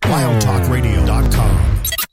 WildTalkRadio.com.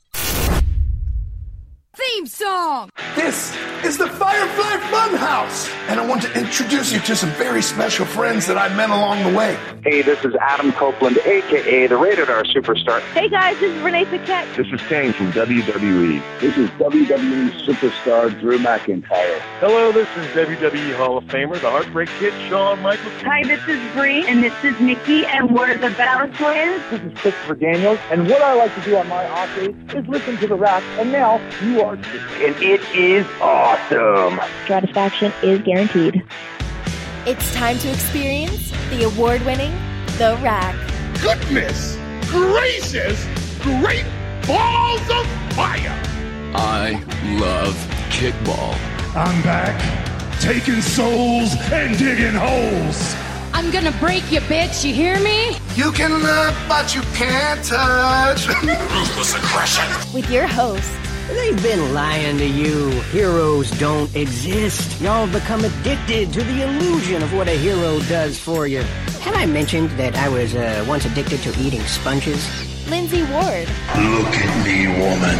Theme song! This is the Firefly Funhouse, and I want to introduce you to some very special friends that I met along the way. Hey, this is Adam Copeland, a.k.a. the Rated R Superstar. Hey guys, this is Renee Paquette. This is Kane from WWE. This is WWE Superstar Drew McIntyre. Hello, this is WWE Hall of Famer, the Heartbreak Kid, Shawn Michaels. Hi, this is Bree, and this is Nikki, and we're the Battle Twins. This is Christopher Daniels, and what I like to do on my off days is listen to The Rack, and now you are too. And it is awesome. Satisfaction is guaranteed. It's time to experience the award-winning The Rack. Goodness gracious, great balls of fire! I love kickball. I'm back, taking souls and digging holes. I'm gonna break you, bitch, you hear me? You can look, but you can't touch. Ruthless aggression. With your host, they've been lying to you. Heroes don't exist. Y'all become addicted to the illusion of what a hero does for you. Have I mentioned that I was once addicted to eating sponges? Lindsay Ward. Look at me, woman.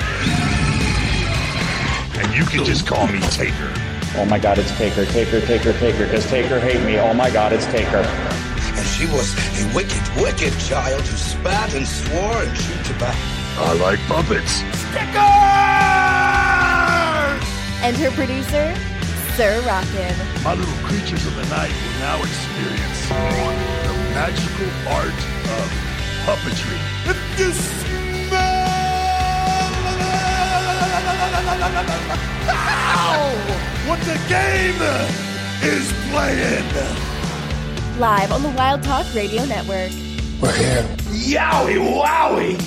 And you can just call me Taker. Oh my God, it's Taker, Taker, Taker, Taker. Does Taker hate me? Oh my God, it's Taker. And she was a wicked, wicked child who spat and swore and chewed tobacco. I like puppets. Stickers! And her producer, Sir Rockin'. My little creatures of the night will now experience the magical art of puppetry. If you smell what the game is playing. Live on the Wild Talk Radio Network. We're here. Yowie wowie!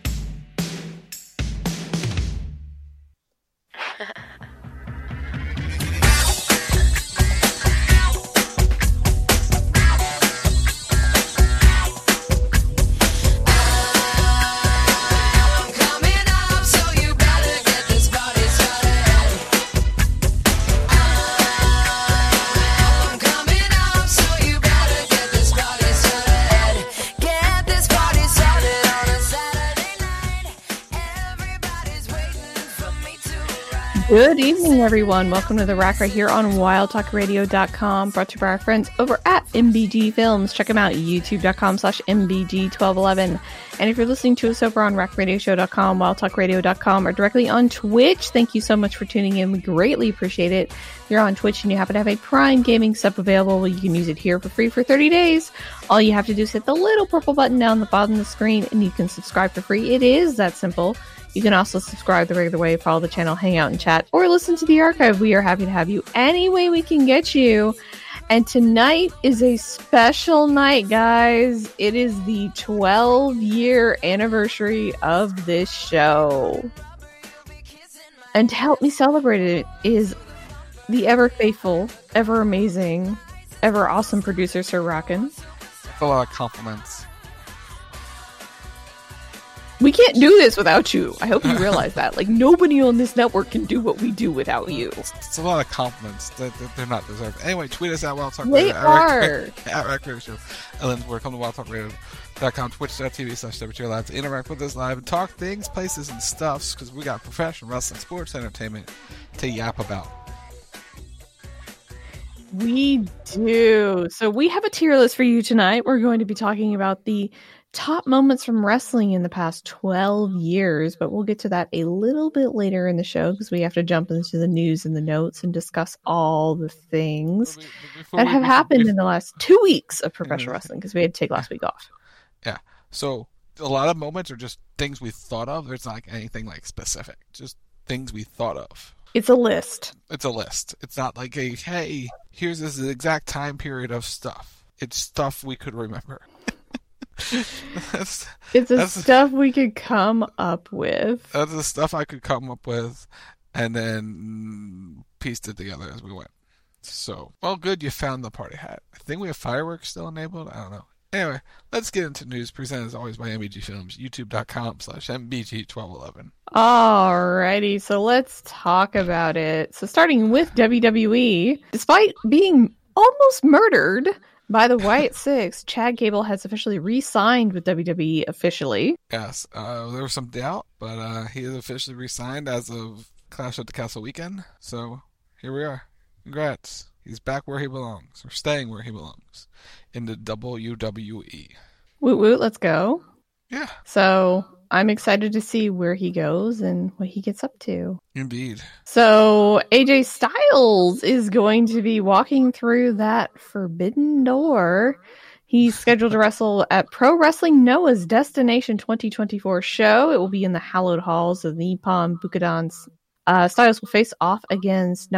Good evening, everyone. Welcome to The Rack right here on WildTalkRadio.com, brought to you by our friends over at MBG Films. Check them out, youtube.com/MBG1211. And if you're listening to us over on RackRadioshow.com, WildTalkRadio.com, or directly on Twitch, thank you so much for tuning in. We greatly appreciate it. If you're on Twitch and you happen to have a Prime Gaming sub available, well, you can use it here for free for 30 days. All you have to do is hit the little purple button down the bottom of the screen, and you can subscribe for free. It is that simple. You can also subscribe the regular way, follow the channel, hang out and chat, or listen to the archive. We are happy to have you any way we can get you. And tonight is a special night, guys. It is the 12-year anniversary of this show. And to help me celebrate it is the ever faithful, ever amazing, ever awesome producer, Sir Rockin'. A lot of compliments. We can't do this without you. I hope you realize that. Like, nobody on this network can do what we do without you. It's a lot of compliments that they're not deserved. Anyway, tweet us at Wild Talk Radio. They are. At Rack Radio Show. Ellen's work on the WildTalkRadio.com, twitch.tv/WTR Live to interact with us live and talk things, places, and stuffs, because we got professional wrestling, sports, entertainment to yap about. We do. So we have a tier list for you tonight. We're going to be talking about the top moments from wrestling in the past 12 years, but we'll get to that a little bit later in the show because we have to jump into the news and the notes and discuss all the things that have happened in the last 2 weeks of professional wrestling because we had to take last week off. Yeah. So a lot of moments are just things we thought of. There's not anything like specific, just things we thought of. It's a list. It's a list. It's not like a, hey, here's this exact time period of stuff. It's stuff we could remember. It's the stuff we could come up with. That's the stuff I could come up with and then pieced it together as we went. So, well, good you found the party hat. I think we have fireworks still enabled. I don't know. Anyway, let's get into news presented as always by MBG Films, youtube.com/MBG1211. Alrighty, so let's talk about it. So starting with WWE, despite being almost murdered By the way, at 6, Chad Gable has officially re-signed with WWE officially. Yes, there was some doubt, but he is officially re-signed as of Clash at the Castle weekend. So here we are. Congrats. He's back where he belongs, or staying where he belongs, in the WWE. Woot woot, let's go. Yeah. So I'm excited to see where he goes and what he gets up to. Indeed. So AJ Styles is going to be walking through that forbidden door. He's scheduled to wrestle at Pro Wrestling Noah's Destination 2024 show. It will be in the hallowed halls of Nippon Budokan. Styles will face off against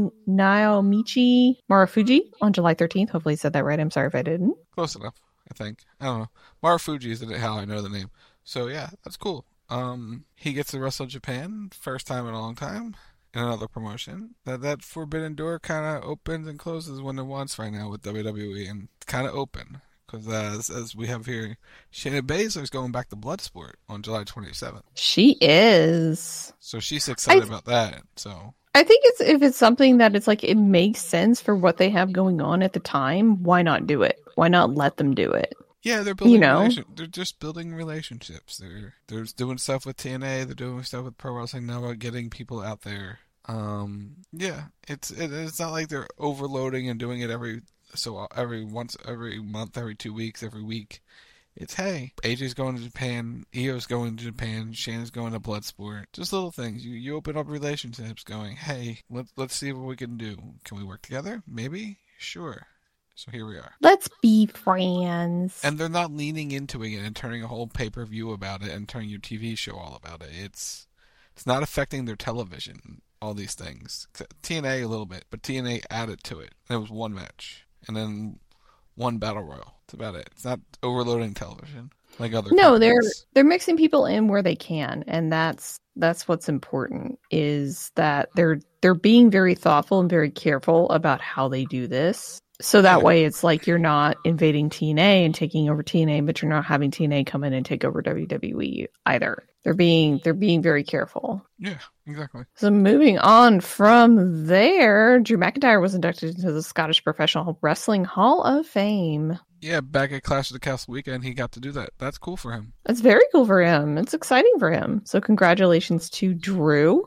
Naomichi Marufuji on July 13th. Hopefully I said that right. I'm sorry if I didn't. Close enough, I think. I don't know. Marufuji is how I know the name. So yeah, that's cool. He gets to wrestle Japan, first time in a long time, in another promotion. That forbidden door kind of opens and closes when it wants right now with WWE, and it's kind of open. Because as we have here, Shayna Baszler is going back to Bloodsport on July 27th. She is. So she's excited about that. So I think if it's something that it's like it makes sense for what they have going on at the time, why not do it? Why not let them do it? Yeah, they're building. They're just building relationships. They're doing stuff with TNA. They're doing stuff with Pro Wrestling Now about getting people out there. Yeah, it's not like they're overloading and doing it every month, every 2 weeks, every week. It's, hey, AJ's going to Japan, Io's going to Japan, Shayna's going to Bloodsport. Just little things. You open up relationships going, hey, let's see what we can do. Can we work together? Maybe? Sure. So here we are. Let's be friends. And they're not leaning into it and turning a whole pay-per-view about it and turning your TV show all about it. It's not affecting their television, all these things. TNA a little bit, but TNA added to it. There was one match. And then one battle royal. That's about it. It's not overloading television like other. No, they're mixing people in where they can, and that's what's important. Is that they're being very thoughtful and very careful about how they do this. So that way, it's like you're not invading TNA and taking over TNA, but you're not having TNA come in and take over WWE either. They're being very careful. Yeah, exactly. So moving on from there, Drew McIntyre was inducted into the Scottish Professional Wrestling Hall of Fame. Yeah, back at Clash of the Castle weekend, he got to do that. That's cool for him. That's very cool for him. It's exciting for him. So congratulations to Drew.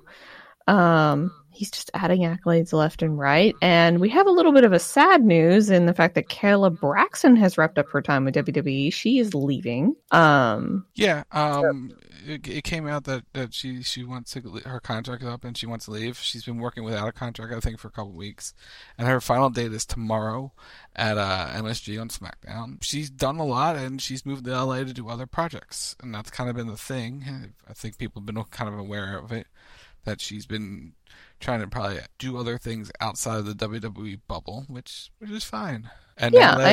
He's just adding accolades left and right. And we have a little bit of a sad news in the fact that Kayla Braxton has wrapped up her time with WWE. She is leaving. It came out that she wants to, her contract is up and she wants to leave. She's been working without a contract, I think, for a couple of weeks. And her final date is tomorrow at MSG on SmackDown. She's done a lot and she's moved to LA to do other projects. And that's kind of been the thing. I think people have been kind of aware of it, that she's been trying to probably do other things outside of the WWE bubble, which is fine. And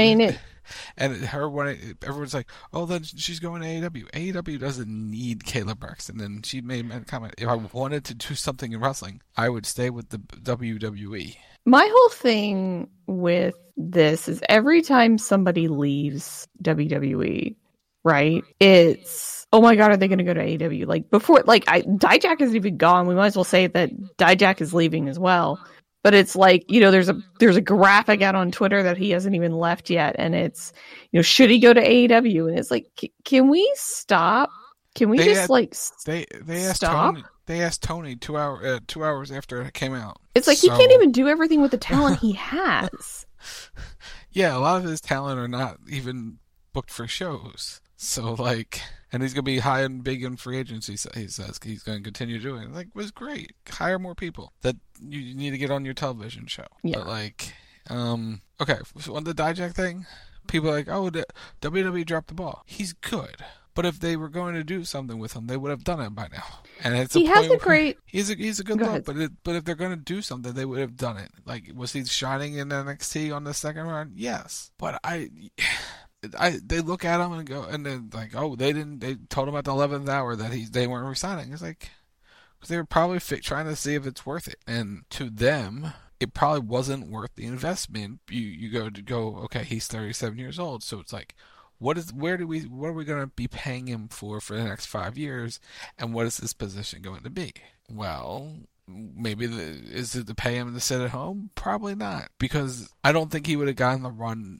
everyone's like, oh, then she's going to AEW. AEW doesn't need Kayla Braxton. And she made a comment, if I wanted to do something in wrestling, I would stay with the WWE. My whole thing with this is every time somebody leaves WWE, right, it's, oh my God, are they going to go to AEW? Like before, Dijak isn't even gone. We might as well say that Dijak is leaving as well. But it's like, there's a graphic out on Twitter that he hasn't even left yet. And it's, should he go to AEW? And it's like, can we stop? Can we they asked stop? They asked Tony 2 hours after it came out. It's like, he can't even do everything with the talent he has. Yeah, a lot of his talent are not even booked for shows. So, and he's going to be high and big in free agency, he says. He's going to continue doing it. It was great. Hire more people that you need to get on your television show. Yeah. But, okay, so on the Dijak thing, people are like, oh, WWE dropped the ball. He's good. But if they were going to do something with him, they would have done it by now. And it's he's a good look. But if they're going to do something, they would have done it. Was he shining in NXT on the second run? Yes. But they look at him and go, and they're like, oh, they told him at the 11th hour that they weren't resigning. It's like, because they were probably trying to see if it's worth it. And to them, it probably wasn't worth the investment. You go, okay, he's 37 years old. So it's like, what are we going to be paying him for the next 5 years? And what is this position going to be? Well, maybe is it to pay him to sit at home? Probably not. Because I don't think he would have gotten the run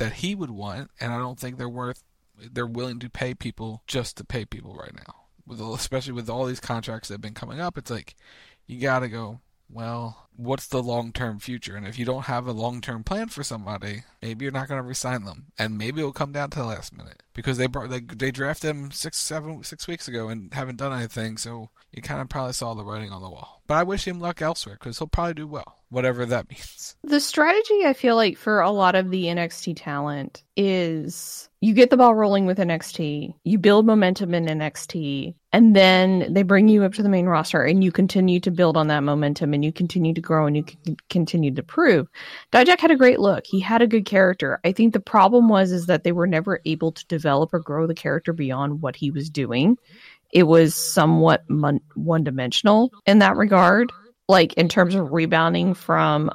that he would want, and I don't think they're willing to pay people just to pay people right now. Especially with all these contracts that have been coming up, it's like you gotta go, well, what's the long-term future? And if you don't have a long-term plan for somebody, maybe you're not going to re-sign them. And maybe it'll come down to the last minute. Because they drafted him 6 weeks ago and haven't done anything, so you kind of probably saw the writing on the wall. But I wish him luck elsewhere, because he'll probably do well, whatever that means. The strategy, I feel like, for a lot of the NXT talent is you get the ball rolling with NXT, you build momentum in NXT, and then they bring you up to the main roster, and you continue to build on that momentum, and you continue to grow, and you continue to prove. Dijak had a great look. He had a good character. I think the problem is that they were never able to develop or grow the character beyond what he was doing. It was somewhat one-dimensional in that regard. Like, in terms of rebounding from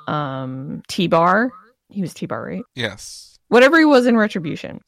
T-Bar. He was T-Bar, right? Yes. Whatever he was in Retribution,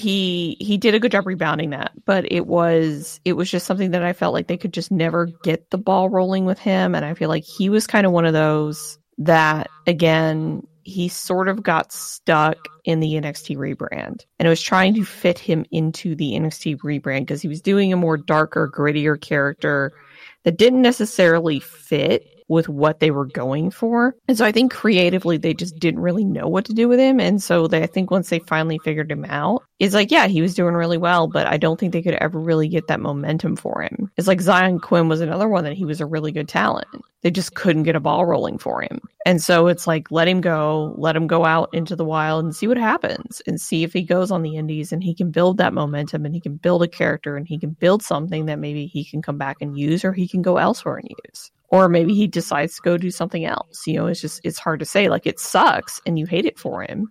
he did a good job rebounding that, but it was just something that I felt like they could just never get the ball rolling with him, and I feel like he was kind of one of those that, again, he sort of got stuck in the NXT rebrand, and it was trying to fit him into the NXT rebrand because he was doing a more darker, grittier character that didn't necessarily fit with what they were going for. And so I think creatively they just didn't really know what to do with him. And so I think once they finally figured him out, it's like, yeah, he was doing really well, but I don't think they could ever really get that momentum for him. It's like Zion Quinn was another one that he was a really good talent. They just couldn't get a ball rolling for him. And so it's like, let him go out into the wild and see what happens, and see if he goes on the indies and he can build that momentum, and he can build a character, and he can build something that maybe he can come back and use, or he can go elsewhere and use. Or maybe he decides to go do something else. You know, it's hard to say. Like, it sucks and you hate it for him.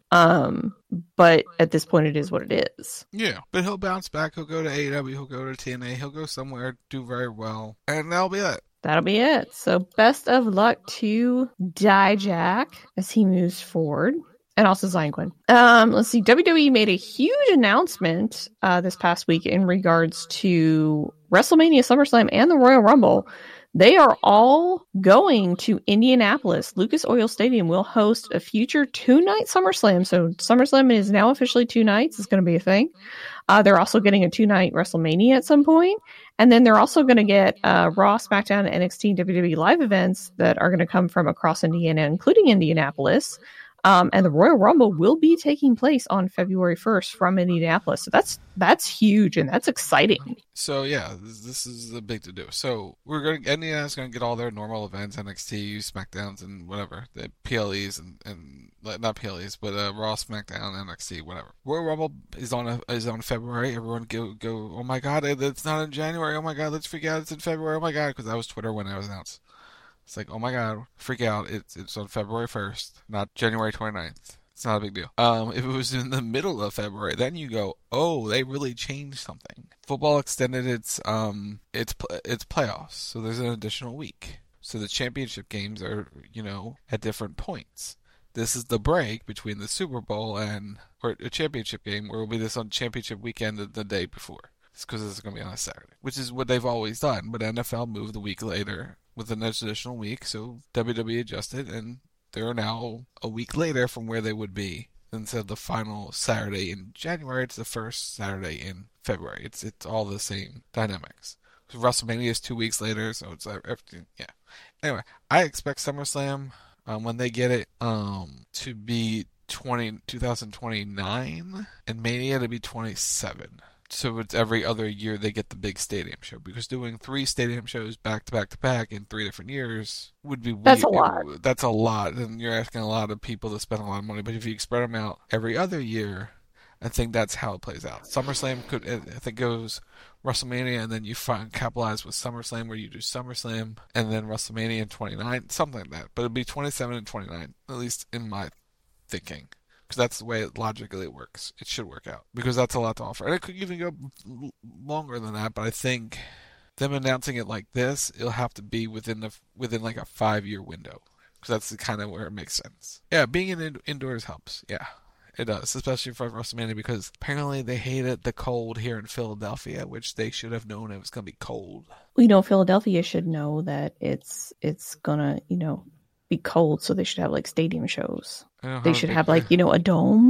But at this point, it is what it is. Yeah, but he'll bounce back. He'll go to AEW. He'll go to TNA. He'll go somewhere, do very well. And that'll be it. That'll be it. So best of luck to Dijak as he moves forward. And also Zion Quinn. Let's see. WWE made a huge announcement this past week in regards to WrestleMania, SummerSlam, and the Royal Rumble. They are all going to Indianapolis. Lucas Oil Stadium will host a future 2-night SummerSlam. So SummerSlam is now officially 2 nights. It's going to be a thing. They're also getting a 2-night WrestleMania at some point. And then they're also going to get Raw, SmackDown, NXT, WWE live events that are going to come from across Indiana, including Indianapolis. And the Royal Rumble will be taking place on February 1st from Indianapolis. So that's huge, and that's exciting. So yeah, this is a big to do. So Indiana's going to get all their normal events, NXT, SmackDowns, and whatever, the PLEs and not PLEs, but Raw, SmackDown, NXT, whatever. Royal Rumble is on February. Everyone go! Oh my God, it's not in January. Oh my God, let's freak out! It's in February. Oh my God, because that was Twitter when it was announced. It's like, oh my God, freak out. It's on February 1st, not January 29th. It's not a big deal. If it was in the middle of February, then you go, oh, they really changed something. Football extended its playoffs, so there's an additional week. So the championship games are, at different points. This is the break between the Super Bowl or a championship game, where it'll be this on championship weekend the day before. It's because it's going to be on a Saturday, which is what they've always done. But NFL moved a week later with an additional week, so WWE adjusted, and they're now a week later from where they would be. Instead of the final Saturday in January, it's the first Saturday in February. It's all the same dynamics. So WrestleMania is 2 weeks later, so it's everything. Yeah. Anyway, I expect SummerSlam, when they get it, to be 2029, and Mania to be 27. So it's every other year they get the big stadium show, because doing 3 stadium shows back to back to back in 3 different years would be weird. That's a lot. That's a lot, and you're asking a lot of people to spend a lot of money. But if you spread them out every other year, I think that's how it plays out. SummerSlam I think goes WrestleMania, and then you capitalize with SummerSlam, where you do SummerSlam and then WrestleMania in 29, something like that. But it'd be 27 and 29, at least in my thinking. Because that's the way logically it works. It should work out. Because that's a lot to offer. And it could even go longer than that, but I think them announcing it like this, it'll have to be within like a 5-year window. Because that's the kind of where it makes sense. Yeah, being indoors helps. Yeah, it does. Especially for WrestleMania, because apparently they hated the cold here in Philadelphia, which they should have known it was going to be cold. Well, Philadelphia should know that it's going to, be cold, so they should have like stadium shows. They should have like, a dome.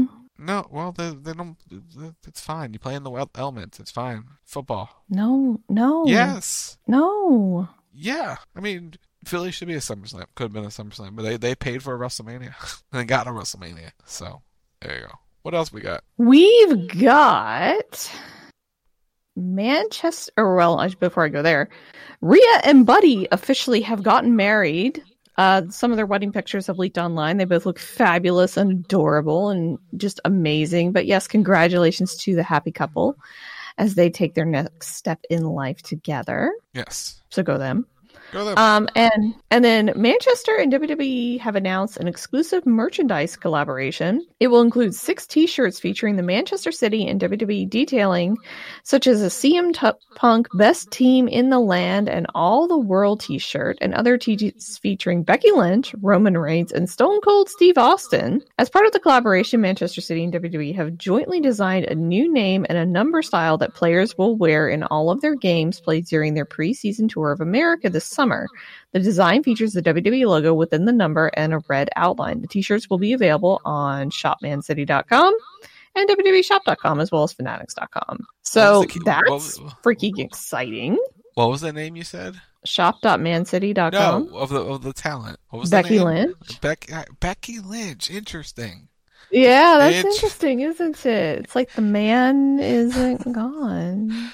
No, well, they don't. It's fine. You play in the elements. It's fine. Football. No. Yes. No. Yeah. I mean, Philly should be a SummerSlam. Could have been a SummerSlam, but they paid for a WrestleMania and they got a WrestleMania. So there you go. What else we got? We've got Manchester. Well, before I go there, Rhea and Buddy officially have gotten married. Some of their wedding pictures have leaked online. They both look fabulous and adorable and just amazing. But yes, congratulations to the happy couple as they take their next step in life together. Yes. So go them. Go them. And then Manchester and WWE have announced an exclusive merchandise collaboration. It will include 6 t-shirts featuring the Manchester City and WWE detailing, such as a CM Punk Best Team in the Land and All the World t-shirt, and other t-shirts featuring Becky Lynch, Roman Reigns, and Stone Cold Steve Austin. As part of the collaboration, Manchester City and WWE have jointly designed a new name and a number style that players will wear in all of their games played during their preseason tour of America this summer. The design features the WWE logo within the number and a red outline. The t-shirts will be available on shopmancity.com and www.shop.com as well as fanatics.com. So that's freaking exciting. What was the name you said? Shop.mancity.com. No, of the talent. What was Becky the name? Lynch. Becky Lynch. Interesting. Yeah, that's interesting, isn't it? It's like the man isn't gone.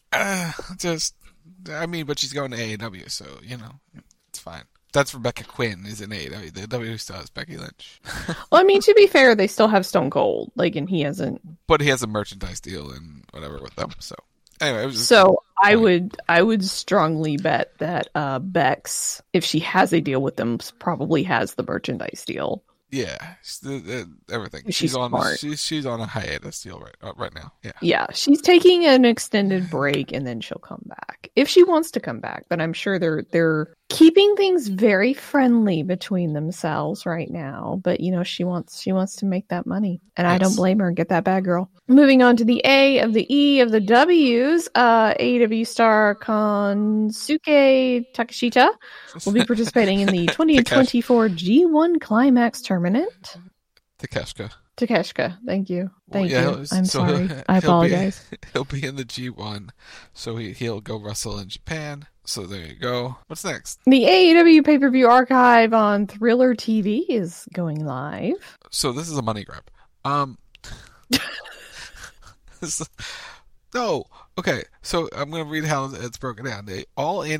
But she's going to AEW, so, it's fine. That's Rebecca Quinn is in AEW. The WWE still has Becky Lynch. Well, I mean, to be fair, they still have Stone Cold, and he hasn't. But he has a merchandise deal and whatever with them, so. Anyway, it was just I would strongly bet that Bex, if she has a deal with them, probably has the merchandise deal. Yeah, everything. She's on. Smart. She's on a hiatus deal right now. Yeah. Yeah, she's taking an extended break and then she'll come back if she wants to come back. But I'm sure they're keeping things very friendly between themselves right now. But she wants to make that money, and yes. I don't blame her. Get that bag, girl. Moving on to the A of the E of the W's, AEW star Konosuke Takeshita will be participating in the 2024 G1 Climax Tournament. Takeshita, thank you. I'm sorry. I apologize. He'll be in the G1, so he'll go wrestle in Japan. So there you go. What's next? The AEW pay-per-view archive on Thriller TV is going live. So this is a money grab. No. Okay, so I'm going to read how it's broken down. The All-In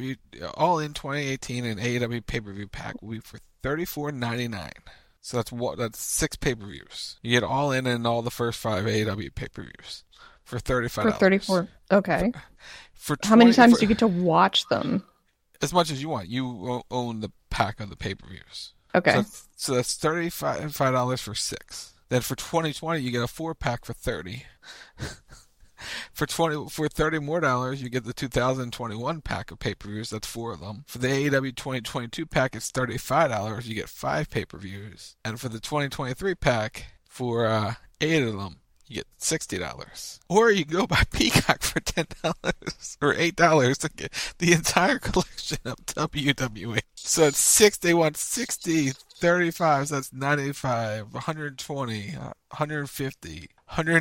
2018 and AEW pay-per-view pack will be for $34.99. So that's 6 pay-per-views. You get All-In and all the first 5 AEW pay-per-views for $35. For $34. Okay. How many times do you get to watch them? As much as you want. You own the pack of the pay-per-views. Okay. So that's $35 for 6. Then for 2020, you get a 4-pack for $30. For $30 more, you get the 2021 pack of pay-per-views. That's 4 of them. For the AEW 2022 pack, it's $35. You get 5 pay-per-views. And for the 2023 pack, for 8 of them, you get $60. Or you go buy Peacock for $10 or $8 to get the entire collection of WWE. So it's 6. They want 60, 35. So that's $95, $120, $150,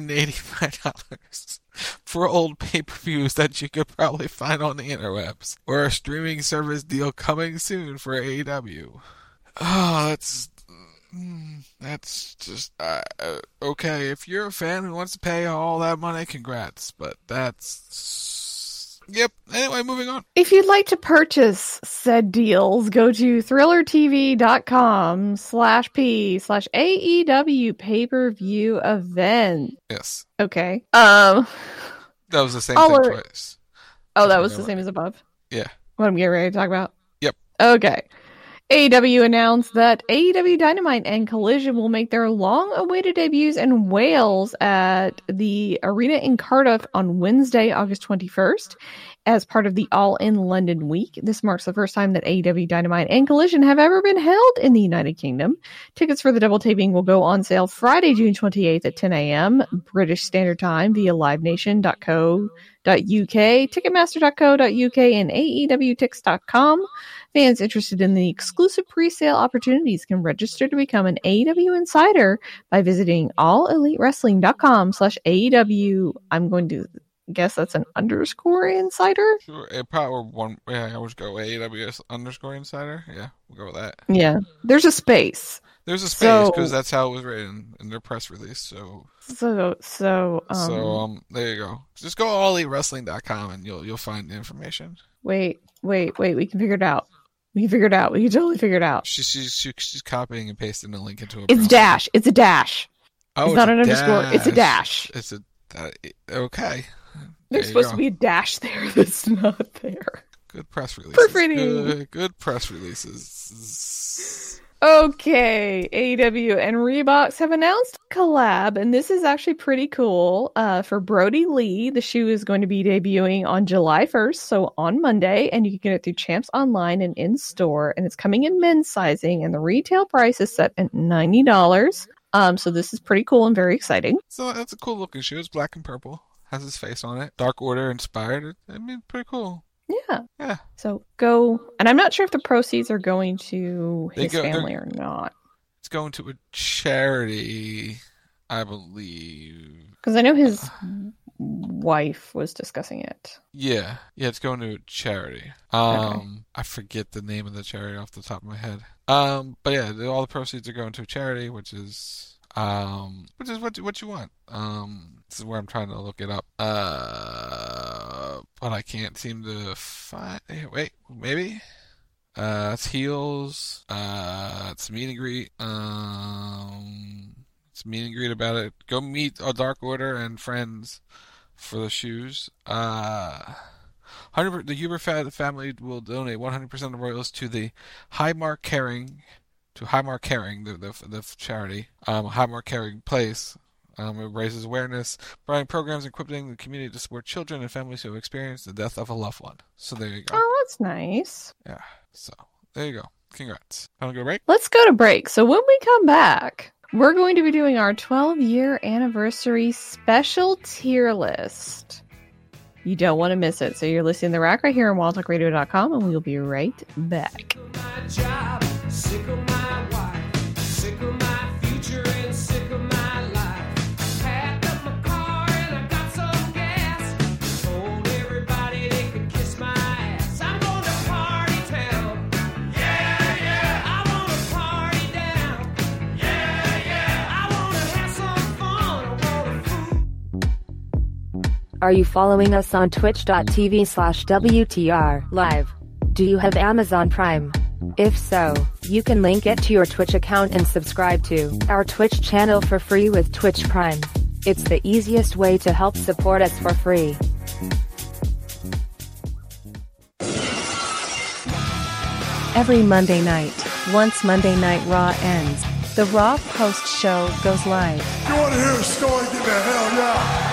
$185 for old pay-per-views that you could probably find on the interwebs, or a streaming service deal coming soon for AEW. Oh, that's just okay. If you're a fan who wants to pay all that money, congrats. But that's yep. Anyway, moving on. If you'd like to purchase said deals, go to thrillertv.com/p/AEW pay-per-view event. Yes. Okay. That was the same thing twice. Oh, that was the same as above? Yeah. What I'm getting ready to talk about? Yep. Okay. AEW announced that AEW Dynamite and Collision will make their long-awaited debuts in Wales at the Arena in Cardiff on Wednesday, August 21st, as part of the All-In London Week. This marks the first time that AEW Dynamite and Collision have ever been held in the United Kingdom. Tickets for the double taping will go on sale Friday, June 28th at 10 a.m. British Standard Time via livenation.co.uk Ticketmaster.co.uk, and AEWTix.com. Fans interested in the exclusive pre-sale opportunities can register to become an AEW insider by visiting allelitewrestling.com/AEW. I'm going to guess that's an _ insider. Sure, it probably one. Yeah, I would go AEW _ insider. Yeah, we'll go with that. Yeah, there's a space. There's a space because that's how it was written in their press release. So there you go. Just go allelitewrestling.com and you'll find the information. Wait. We can figure it out. We can totally figure it out. She's copying and pasting the link into a. It's dash. It's a dash. Oh, it's not an underscore. It's a dash. It's a okay. There's supposed to be a dash there that's not there. Good press releases. Good press releases. Okay, AEW and Reeboks have announced a collab, and this is actually pretty cool. For Brody Lee, the shoe is going to be debuting on July 1st, so on Monday, and you can get it through Champs Online and in-store, and it's coming in men's sizing, and the retail price is set at $90. So this is pretty cool and very exciting. So that's a cool looking shoe. It's black and purple. Has his face on it. Dark Order inspired. I mean, pretty cool. Yeah. So go, and I'm not sure if the proceeds are going to his family or not. It's going to a charity, I believe. Because I know his wife was discussing it. Yeah, it's going to a charity. Okay. I forget the name of the charity off the top of my head. But yeah, all the proceeds are going to a charity, which is what you want. This is where I'm trying to look it up. But I can't seem to find. Wait, maybe. It's Heels. It's meet and greet. It's meet and greet about it. Go meet a Dark Order and friends for the shoes. 100%. The Huber family will donate 100% of royalties to the Highmark Caring. To Highmark Caring, the charity. Highmark Caring Place. It raises awareness, providing programs equipping the community to support children and families who have experienced the death of a loved one. So there you go. Oh, that's nice. Yeah. So there you go. Congrats. Want to go break? Let's go to break. So when we come back, we're going to be doing our 12-year anniversary special tier list. You don't want to miss it. So you're listening to The Rack right here on WildTalkRadio.com, and we'll be right back. Sick of my wife, sick of my future, and sick of my life. Packed up my car and I got some gas. Told everybody they could kiss my ass. I'm going to party town. Yeah. I want to party down. Yeah. I want to have some fun. I want to food. Are you following us on twitch.tv/WTR live? Do you have Amazon Prime? If so, you can link it to your Twitch account and subscribe to our Twitch channel for free with Twitch Prime. It's the easiest way to help support us for free. Every Monday night, once Monday Night Raw ends, the Raw Post Show goes live. You want to hear a story? Get the hell yeah!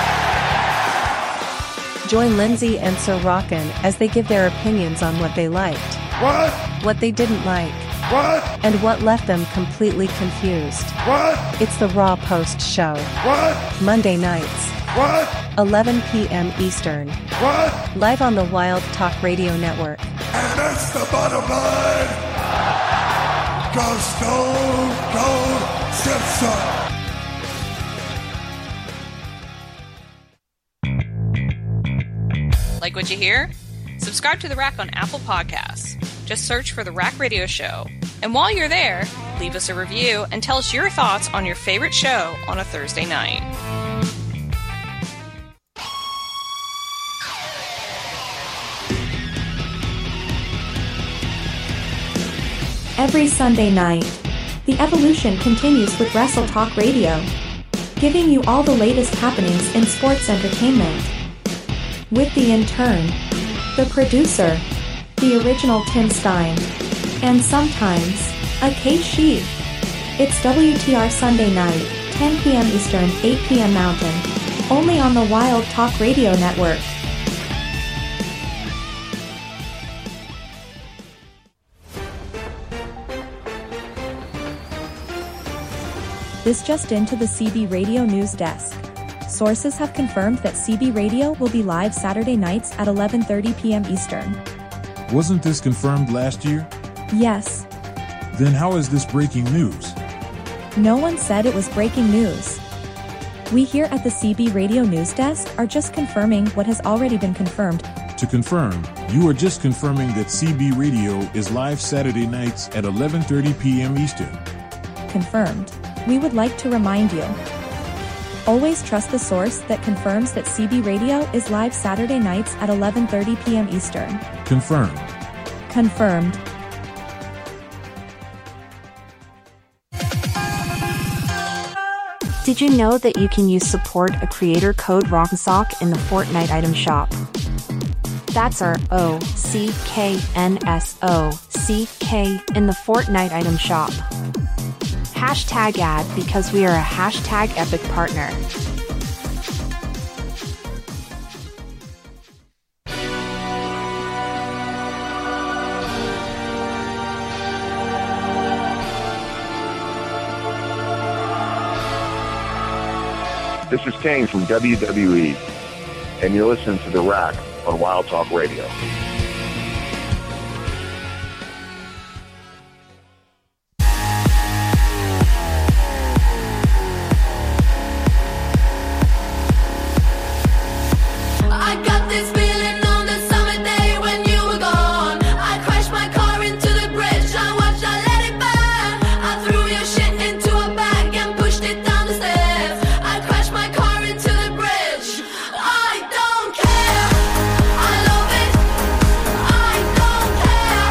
Join Lindsay and Sir Rockin' as they give their opinions on what they liked. What they didn't like. And what left them completely confused. It's the Raw Post Show. Monday nights. 11 p.m. Eastern. Live on the Wild Talk Radio Network. And that's the bottom line. Go Stone Cold Simpson. Like what you hear? Subscribe to The Rack on Apple Podcasts. Just search for The Rack Radio Show. And while you're there, leave us a review and tell us your thoughts on your favorite show on a Thursday night. Every Sunday night, the evolution continues with Wrestle Talk Radio, giving you all the latest happenings in sports entertainment. With the intern, the producer, the original Tim Stein, and sometimes, a Kate Sheep. It's WTR Sunday night, 10 p.m. Eastern, 8 p.m. Mountain, only on the Wild Talk Radio Network. This just into the CB Radio News Desk. Sources have confirmed that CB Radio will be live Saturday nights at 11:30 p.m. Eastern. Wasn't this confirmed last year? Yes. Then how is this breaking news? No one said it was breaking news. We here at the CB Radio News Desk are just confirming what has already been confirmed. To confirm, you are just confirming that CB Radio is live Saturday nights at 11:30 p.m. Eastern. Confirmed. We would like to remind you. Always trust the source that confirms that CB Radio is live Saturday nights at 11:30 p.m. Eastern. Confirmed. Confirmed. Did you know that you can use support a creator code ROCKSOCK in the Fortnite item shop? That's our OCKNSOCK in the Fortnite item shop. Hashtag ad because we are a hashtag epic partner. This is Kane from WWE, and you're listening to The Rack on Wild Talk Radio. I got this feeling on the summer day when you were gone. I crashed my car into the bridge. I watched, I let it burn. I threw your shit into a bag and pushed it down the stairs. I crashed my car into the bridge. I don't care. I love it. I don't care.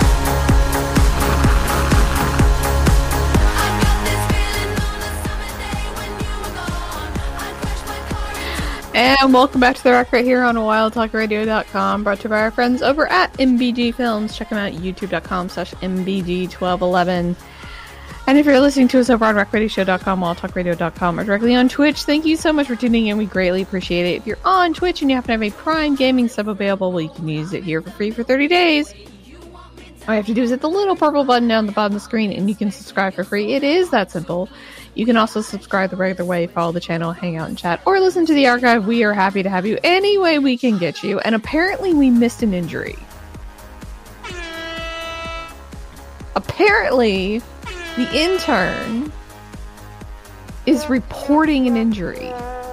I got this feeling on the summer day when you were gone. I crashed my car into the And welcome back to the Rack right here on WildTalkRadio.com, brought to you by our friends over at MBG Films. Check them out at youtube.com/MBG1211. And if you're listening to us over on RackRadioShow.com, WildTalkRadio.com, or directly on Twitch, thank you so much for tuning in. We greatly appreciate it. If you're on Twitch and you happen to have a Prime Gaming sub available, well, you can use it here for free for 30 days. All you have to do is hit the little purple button down the bottom of the screen and you can subscribe for free. It is that simple. You can also subscribe the regular way, follow the channel, hang out and chat, or listen to the archive. We are happy to have you any way we can get you. And apparently we missed an injury. Apparently the intern is reporting an injury.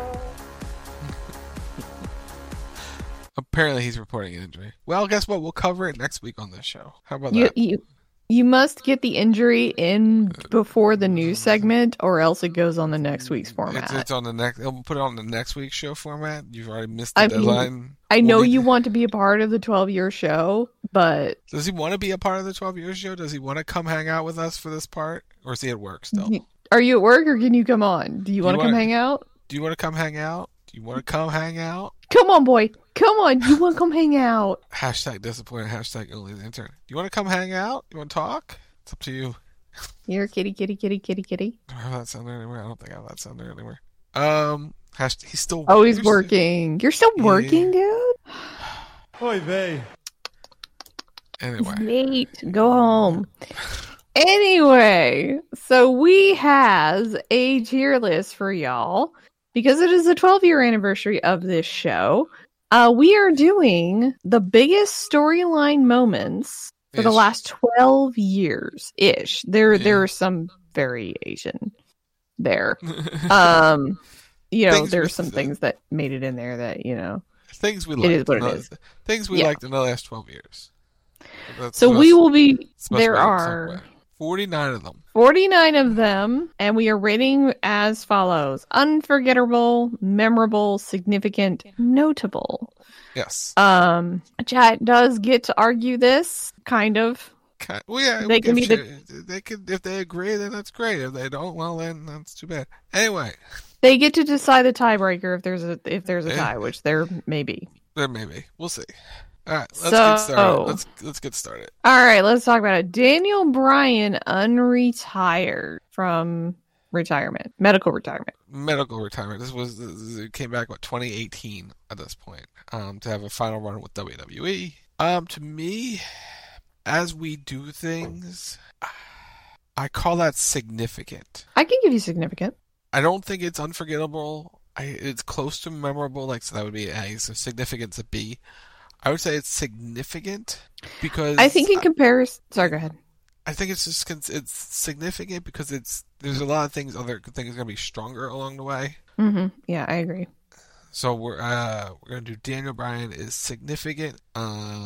Apparently he's reporting an injury. Well, guess what? We'll cover it next week on this show. How about that? You must get the injury in before the news segment, or else it goes on the next week's format. It's on the next. We'll put it on the next week's show format. You've already missed the deadline. I know you want to be a part of the 12-year show, but does he want to be a part of the 12-year show? Does he want to come hang out with us for this part, or is he at work still? Are you at work, or can you come on? Do you want to come hang out? Do you want to come hang out? Do you want to come hang out? Come on, boy. Come on. You want to come hang out? Hashtag disappointed. Hashtag only the intern. Do you want to come hang out? You want to talk? It's up to you. You're kitty. Do I have that sound there anywhere? I don't think I have that sound there anywhere. He's still. Oh, he's working. You're still working, dude? Oy vey. Anyway. Nate, go home. Anyway, so we has a tier list for y'all. Because it is the 12-year anniversary of this show, we are doing the biggest storyline moments for the last 12 years-ish. There are some variation there. There's some things that made it in there that, things we liked. It is what it is. Things we liked in the last 12 years. So we will be... There are... 49 of them. 49 of them, and we are rating as follows: unforgettable, memorable, significant, notable. Yes. Chat does get to argue this, kind of. Well, yeah, they can be they could, if they agree, then that's great. If they don't, well, then that's too bad. Anyway, they get to decide the tiebreaker if there's a tie, which there may be. There may be. We'll see. All right, let's get started. Let's get started. All right, let's talk about it. Daniel Bryan unretired from retirement, medical retirement. It came back 2018 at this point to have a final run with WWE. To me, as we do things, I call that significant. I can give you significant. I don't think it's unforgettable. It's close to memorable, like, so that would be an A. So significant's a B. I would say it's significant because I think in comparison. Sorry, go ahead. I think it's significant because there's a lot of things, other things are going to be stronger along the way. Mm-hmm. Yeah, I agree. So we're going to do Daniel Bryan is significant. There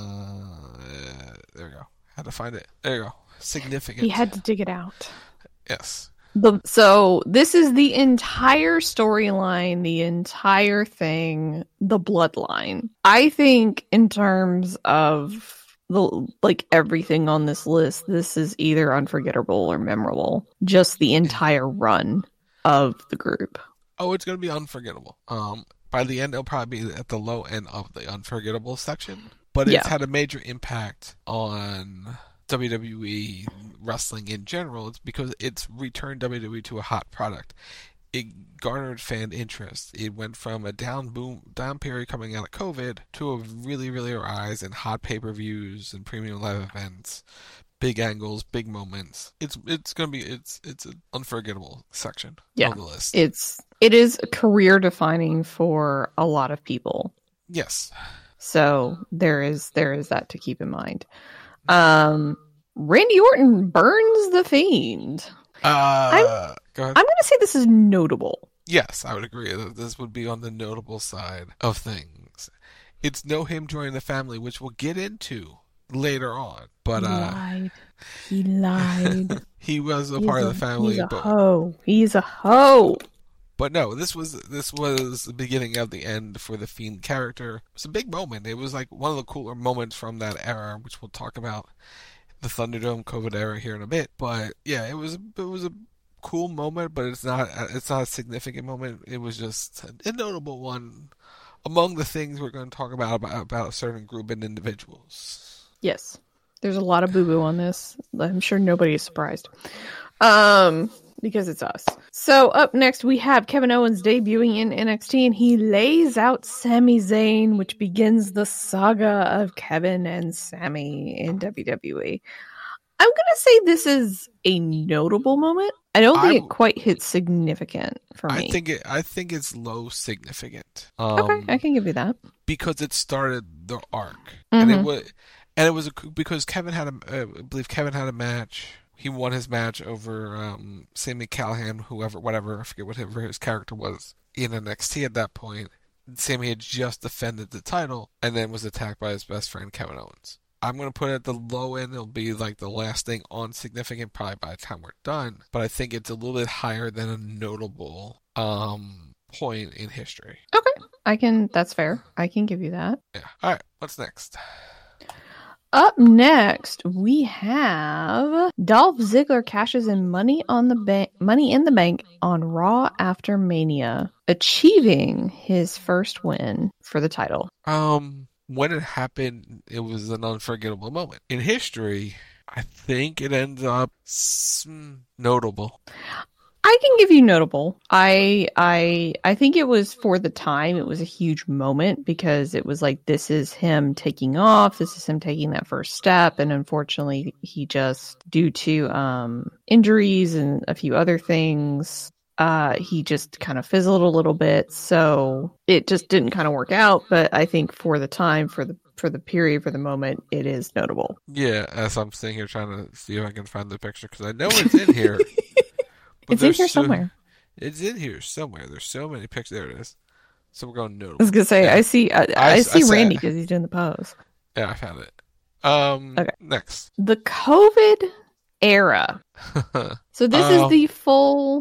we go. Had to find it. There you go. Significant. He had to dig it out. Yes. So this is the entire storyline, the entire thing, the bloodline. I think in terms of everything on this list, this is either unforgettable or memorable. Just the entire run of the group. Oh, it's going to be unforgettable. By the end, it'll probably be at the low end of the unforgettable section. But it's had a major impact on WWE wrestling in general. It's because it's returned WWE to a hot product. It garnered fan interest. It went from a down period coming out of COVID to a really, really rise in hot pay-per-views and premium live events, big angles, big moments. It's gonna be it's an unforgettable section of the list. It is career defining for a lot of people. Yes. So there is that to keep in mind. Randy Orton burns the Fiend. Go ahead. I'm going to say this is notable. Yes, I would agree. This would be on the notable side of things. It's him joining the family, which we'll get into later on. But He lied. He was a part of the family. He's a hoe. But no, this was the beginning of the end for the Fiend character. It was a big moment. It was like one of the cooler moments from that era, which we'll talk about the Thunderdome COVID era here in a bit. But yeah, it was a cool moment, but it's not a significant moment. It was just a notable one among the things we're going to talk about a certain group and individuals. Yes, there's a lot of boo-boo on this. I'm sure nobody is surprised. Because it's us. So up next we have Kevin Owens debuting in NXT, and he lays out Sami Zayn, which begins the saga of Kevin and Sami in WWE. I'm gonna say this is a notable moment. I don't think it quite hits significant for me. I think it's low significant. Okay, I can give you that because it started the arc, mm-hmm. and it was because Kevin had I believe Kevin had a match. He won his match over Sami Callihan, whatever, I forget whatever his character was in NXT at that point. Sami had just defended the title and then was attacked by his best friend Kevin Owens. I'm going to put it at the low end. It'll be like the last thing on significant probably by the time we're done. But I think it's a little bit higher than a notable point in history. Okay, that's fair. I can give you that. Yeah. All right, what's next? Up next, we have Dolph Ziggler cashes in Money in the Bank on Raw after Mania, achieving his first win for the title. When it happened, it was an unforgettable moment. In history, I think it ends up notable. I can give you notable. I think it was, for the time, it was a huge moment because it was like, this is him taking off. This is him taking that first step. And unfortunately, he just, due to injuries and a few other things, he just kind of fizzled a little bit. So it just didn't kind of work out. But I think for the time, for the period, for the moment, it is notable. Yeah, as I'm sitting here trying to see if I can find the picture because I know it's in here. It's in here somewhere. It's in here somewhere. There's so many pictures. There it is. So we're going notable. I was gonna say, yeah. I see Randy because he's doing the pose. Yeah, I found it. Okay. Next, the COVID era. So this is the full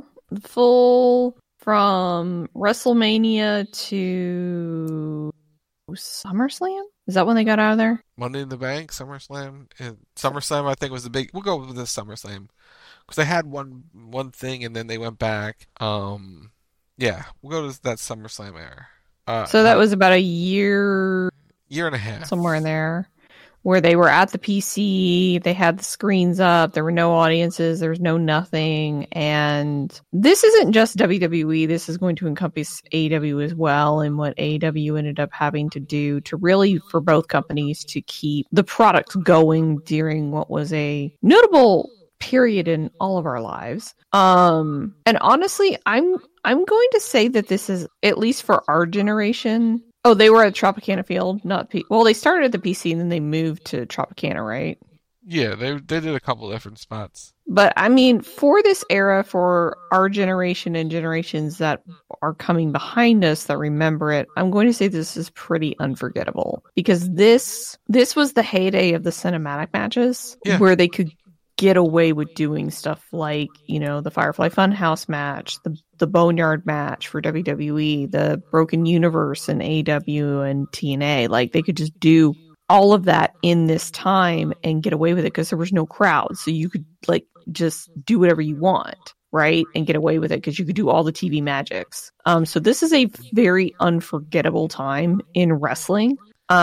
from WrestleMania to SummerSlam. Is that when they got out of there? Money in the Bank, SummerSlam, and SummerSlam. I think was the big. We'll go with the SummerSlam. Because they had one thing and then they went back. Yeah, we'll go to that SummerSlam era. So that was about a year and a half. Somewhere in there. Where they were at the PC, they had the screens up, there were no audiences, there was no nothing. And this isn't just WWE, this is going to encompass AEW as well, and what AEW ended up having to do to really, for both companies, to keep the product going during what was a notable period in all of our lives. And honestly, I'm going to say that this is, at least for our generation. Oh, they were at Tropicana Field, not well, they started at the PC and then they moved to Tropicana, right? Yeah, they did a couple different spots. But I mean, for this era, for our generation and generations that are coming behind us that remember it, I'm going to say this is pretty unforgettable, because this was the heyday of the cinematic matches, where they could get away with doing stuff like, you know, the Firefly Funhouse match, the Boneyard match for WWE, the Broken Universe in AEW and TNA. Like, they could just do all of that in this time and get away with it because there was no crowd. So you could like just do whatever you want, right? And get away with it because you could do all the TV magics. So this is a very unforgettable time in wrestling.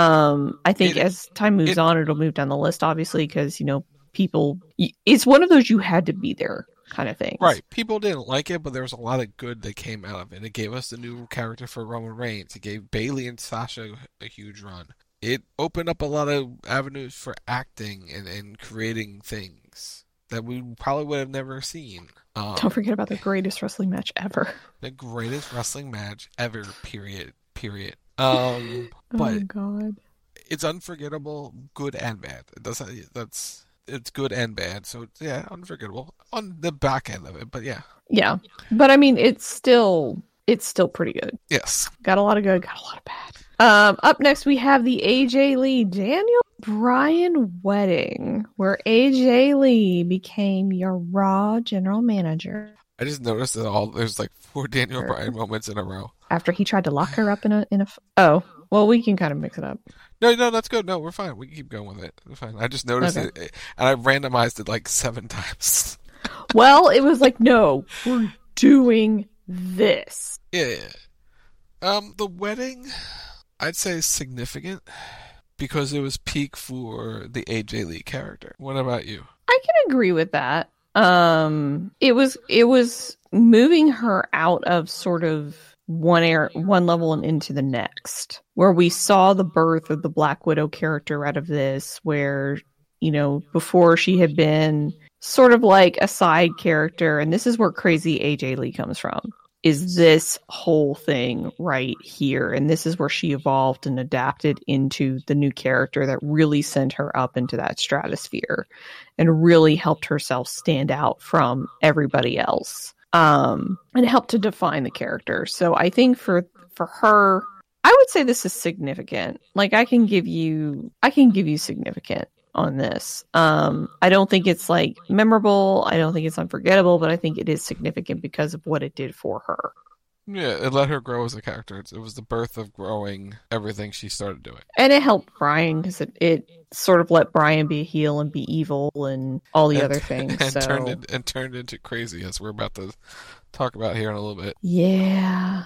I think as time moves on, it'll move down the list, obviously, because, you know, people, it's one of those you had to be there kind of thing. Right. People didn't like it, but there was a lot of good that came out of it. It gave us the new character for Roman Reigns. It gave Bayley and Sasha a huge run. It opened up a lot of avenues for acting and creating things that we probably would have never seen. Don't forget about the greatest wrestling match ever. The greatest wrestling match ever, period. But oh, God. It's unforgettable, good and bad. It's good and bad, so yeah, unforgettable on the back end of it, but yeah. Yeah, but I mean, it's still pretty good. Yes. Got a lot of good, got a lot of bad. Up next, we have the AJ Lee Daniel Bryan wedding, where AJ Lee became your Raw general manager. I just noticed that there's like 4 Daniel Bryan moments in a row. After he tried to lock her up in a. Oh, well, we can kind of mix it up. No, that's good. No, we're fine. We can keep going with it. We're fine. I just noticed it, and I randomized it like 7 times. Well, it was like, no, we're doing this. Yeah. The wedding, I'd say, is significant because it was peak for the AJ Lee character. What about you? I can agree with that. It was moving her out of sort of one level and into the next, where we saw the birth of the Black Widow character out of this, where, you know, before she had been sort of like a side character, and this is where crazy AJ Lee comes from, is this whole thing right here. And this is where she evolved and adapted into the new character that really sent her up into that stratosphere and really helped herself stand out from everybody else. And helped to define the character. So I think for her, I would say this is significant. Like, I can give you significant on this. I don't think it's like memorable. I don't think it's unforgettable, but I think it is significant because of what it did for her. Yeah, it let her grow as a character. It was the birth of growing everything she started doing. And it helped Bryan because it sort of let Bryan be a heel and be evil and all the other things. And turned into crazy, as we're about to talk about here in a little bit. Yeah.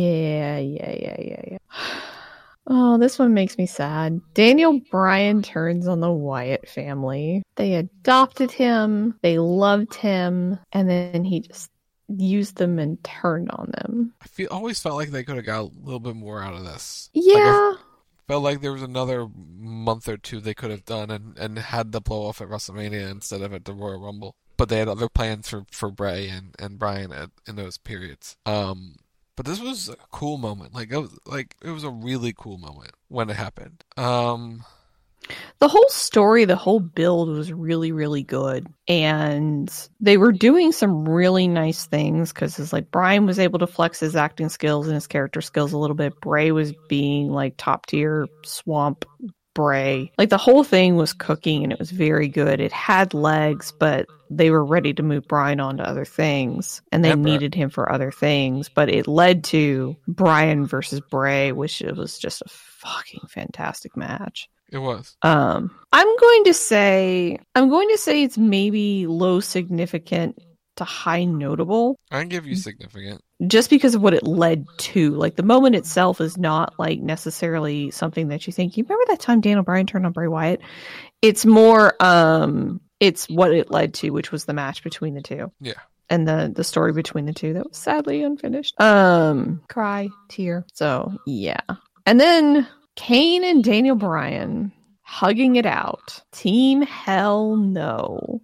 Oh, this one makes me sad. Daniel Bryan turns on the Wyatt family. They adopted him. They loved him. And then he just used them and turned on them. I always felt like they could have got a little bit more out of this. Yeah. Felt like there was another month or two they could have done and had the blow off at WrestleMania instead of at the Royal Rumble. But they had other plans for Bray and Bryan in those periods. But this was a cool moment. It was a really cool moment when it happened. The whole story, the whole build was really, really good. And they were doing some really nice things because it's like Bryan was able to flex his acting skills and his character skills a little bit. Bray was being like top tier swamp Bray. Like, the whole thing was cooking and it was very good. It had legs, but they were ready to move Bryan on to other things and they needed him for other things. But it led to Bryan versus Bray, which was just a fucking fantastic match. It was. I'm going to say it's maybe low significant to high notable. I can give you significant. Just because of what it led to. Like, the moment itself is not like necessarily something that you think, you remember that time Daniel Bryan turned on Bray Wyatt? It's more it's what it led to, which was the match between the two. Yeah. And the story between the two that was sadly unfinished. Cry, tear. So yeah. And then Kane and Daniel Bryan hugging it out. Team Hell No.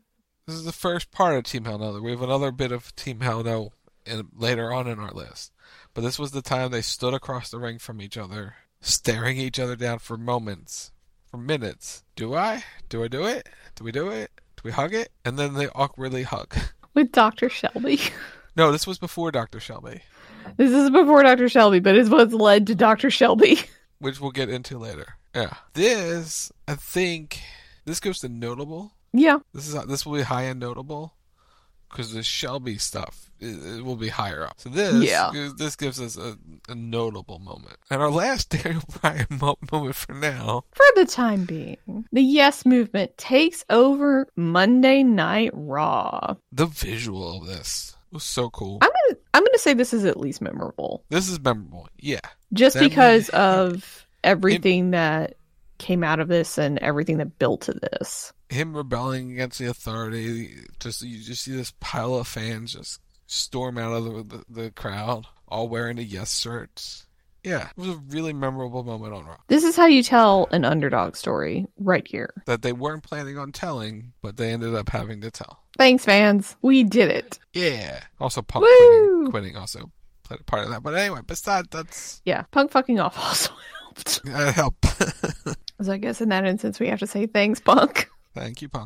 This is the first part of Team Hell No. We have another bit of Team Hell No later on in our list. But this was the time they stood across the ring from each other, staring each other down for moments, for minutes. Do I? Do I do it? Do we do it? Do we hug it? And then they awkwardly hug. With Dr. Shelby. No, this was before Dr. Shelby. This is before Dr. Shelby, but it's what's led to Dr. Shelby. Which we'll get into later. Yeah. This, I think, this goes to notable. Yeah. This will be high-end notable. Because the Shelby stuff, it will be higher up. So this gives us a notable moment. And our last Daniel Bryan moment for now. For the time being, the Yes Movement takes over Monday Night Raw. The visual of this was so cool. I'm gonna say this is at least memorable. This is memorable, yeah. Just because of everything that came out of this and everything that built to this. Him rebelling against the authority, you just see this pile of fans just storm out of the crowd, all wearing the Yes shirts. Yeah, it was a really memorable moment on Raw. This is how you tell an underdog story, right here. That they weren't planning on telling, but they ended up having to tell. Thanks, fans. We did it. Yeah. Also, Punk quitting also played a part of that. But anyway, besides that's... Yeah, Punk fucking off also helped. That helped. So I guess in that instance, we have to say thanks, Punk. Thank you, Punk.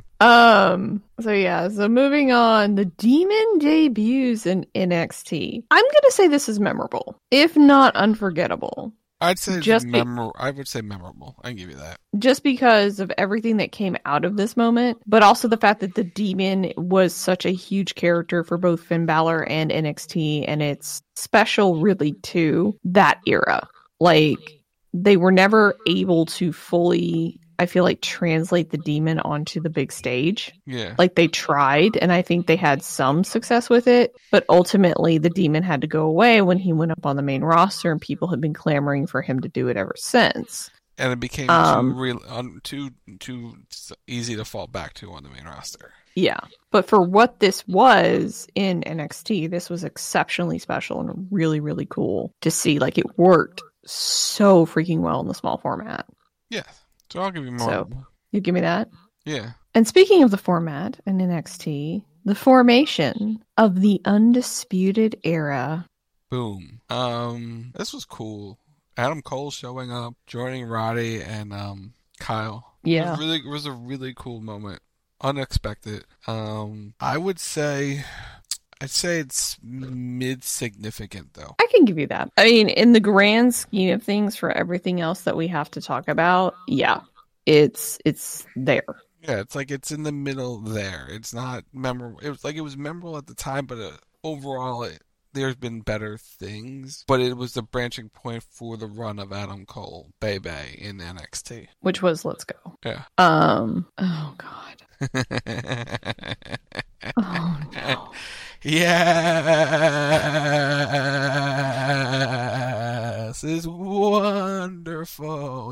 So moving on, the Demon debuts in NXT. I'm gonna say this is memorable, if not unforgettable. I'd say I would say memorable. I can give you that. Just because of everything that came out of this moment, but also the fact that the Demon was such a huge character for both Finn Balor and NXT, and it's special really to that era. Like, they were never able to fully, I feel like, translate the Demon onto the big stage. Yeah. Like, they tried, and I think they had some success with it, but ultimately the Demon had to go away when he went up on the main roster, and people have been clamoring for him to do it ever since. And it became too easy to fall back to on the main roster. Yeah. But for what this was in NXT, this was exceptionally special and really, really cool to see. Like, it worked so freaking well in the small format. Yeah. So I'll give you more. So you give me that? Yeah. And speaking of the format in NXT, the formation of the Undisputed Era. Boom. This was cool. Adam Cole showing up, joining Roddy and Kyle. Yeah. It was a really cool moment. Unexpected. I'd say it's mid-significant, though. I can give you that. I mean, in the grand scheme of things, for everything else that we have to talk about, yeah, it's there. Yeah, it's like it's in the middle there. It's not memorable. It was memorable at the time, but overall, there's been better things. But it was the branching point for the run of Adam Cole, Bebe, in NXT. Which was Let's Go. Yeah. Oh, God. Oh, no. Yes, it's wonderful.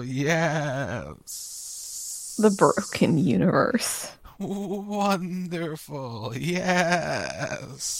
Yes, the broken universe. Wonderful. Yes.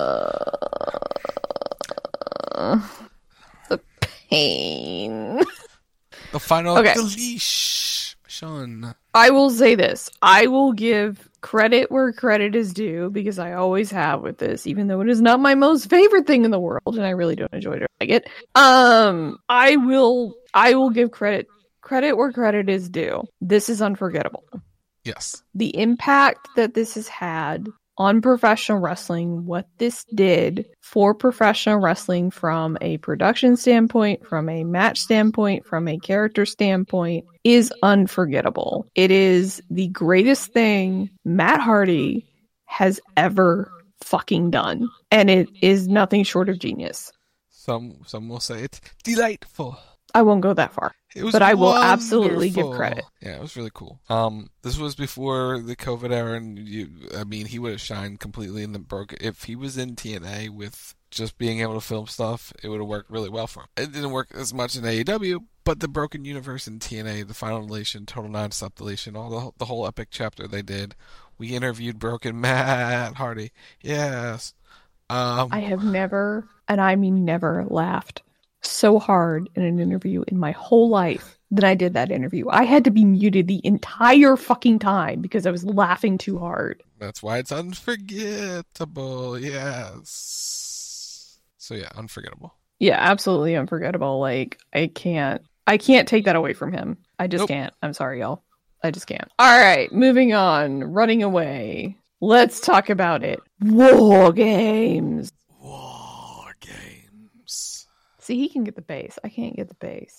The pain. The final leash. Sean. I will say this. I will give credit where credit is due, because I always have with this, even though it is not my most favorite thing in the world, and I really don't enjoy it or like it. I will give credit where credit is due. This is unforgettable. Yes. The impact that this has had on professional wrestling, what this did for professional wrestling from a production standpoint, from a match standpoint, from a character standpoint, is unforgettable. It is the greatest thing Matt Hardy has ever fucking done. And it is nothing short of genius. Some will say it's delightful. I won't go that far. But I will absolutely give credit. Yeah, it was really cool. This was before the COVID era, and he would have shined completely in the broken. If he was in TNA with just being able to film stuff, it would have worked really well for him. It didn't work as much in AEW, but the Broken Universe in TNA, the Final Deletion, Total Non-Stop Deletion, all the whole epic chapter they did. We interviewed Broken Matt Hardy. Yes. I have never, and I mean never, laughed so hard in an interview in my whole life than I did that interview. I had to be muted the entire fucking time because I was laughing too hard. That's why it's unforgettable. Yes. So yeah, unforgettable. Yeah, absolutely unforgettable. Like, I can't take that away from him. I just can't. I'm sorry, y'all. I just can't. All right, moving on. Running away. Let's talk about it. War games. War games. See, he can get the bass. I can't get the bass.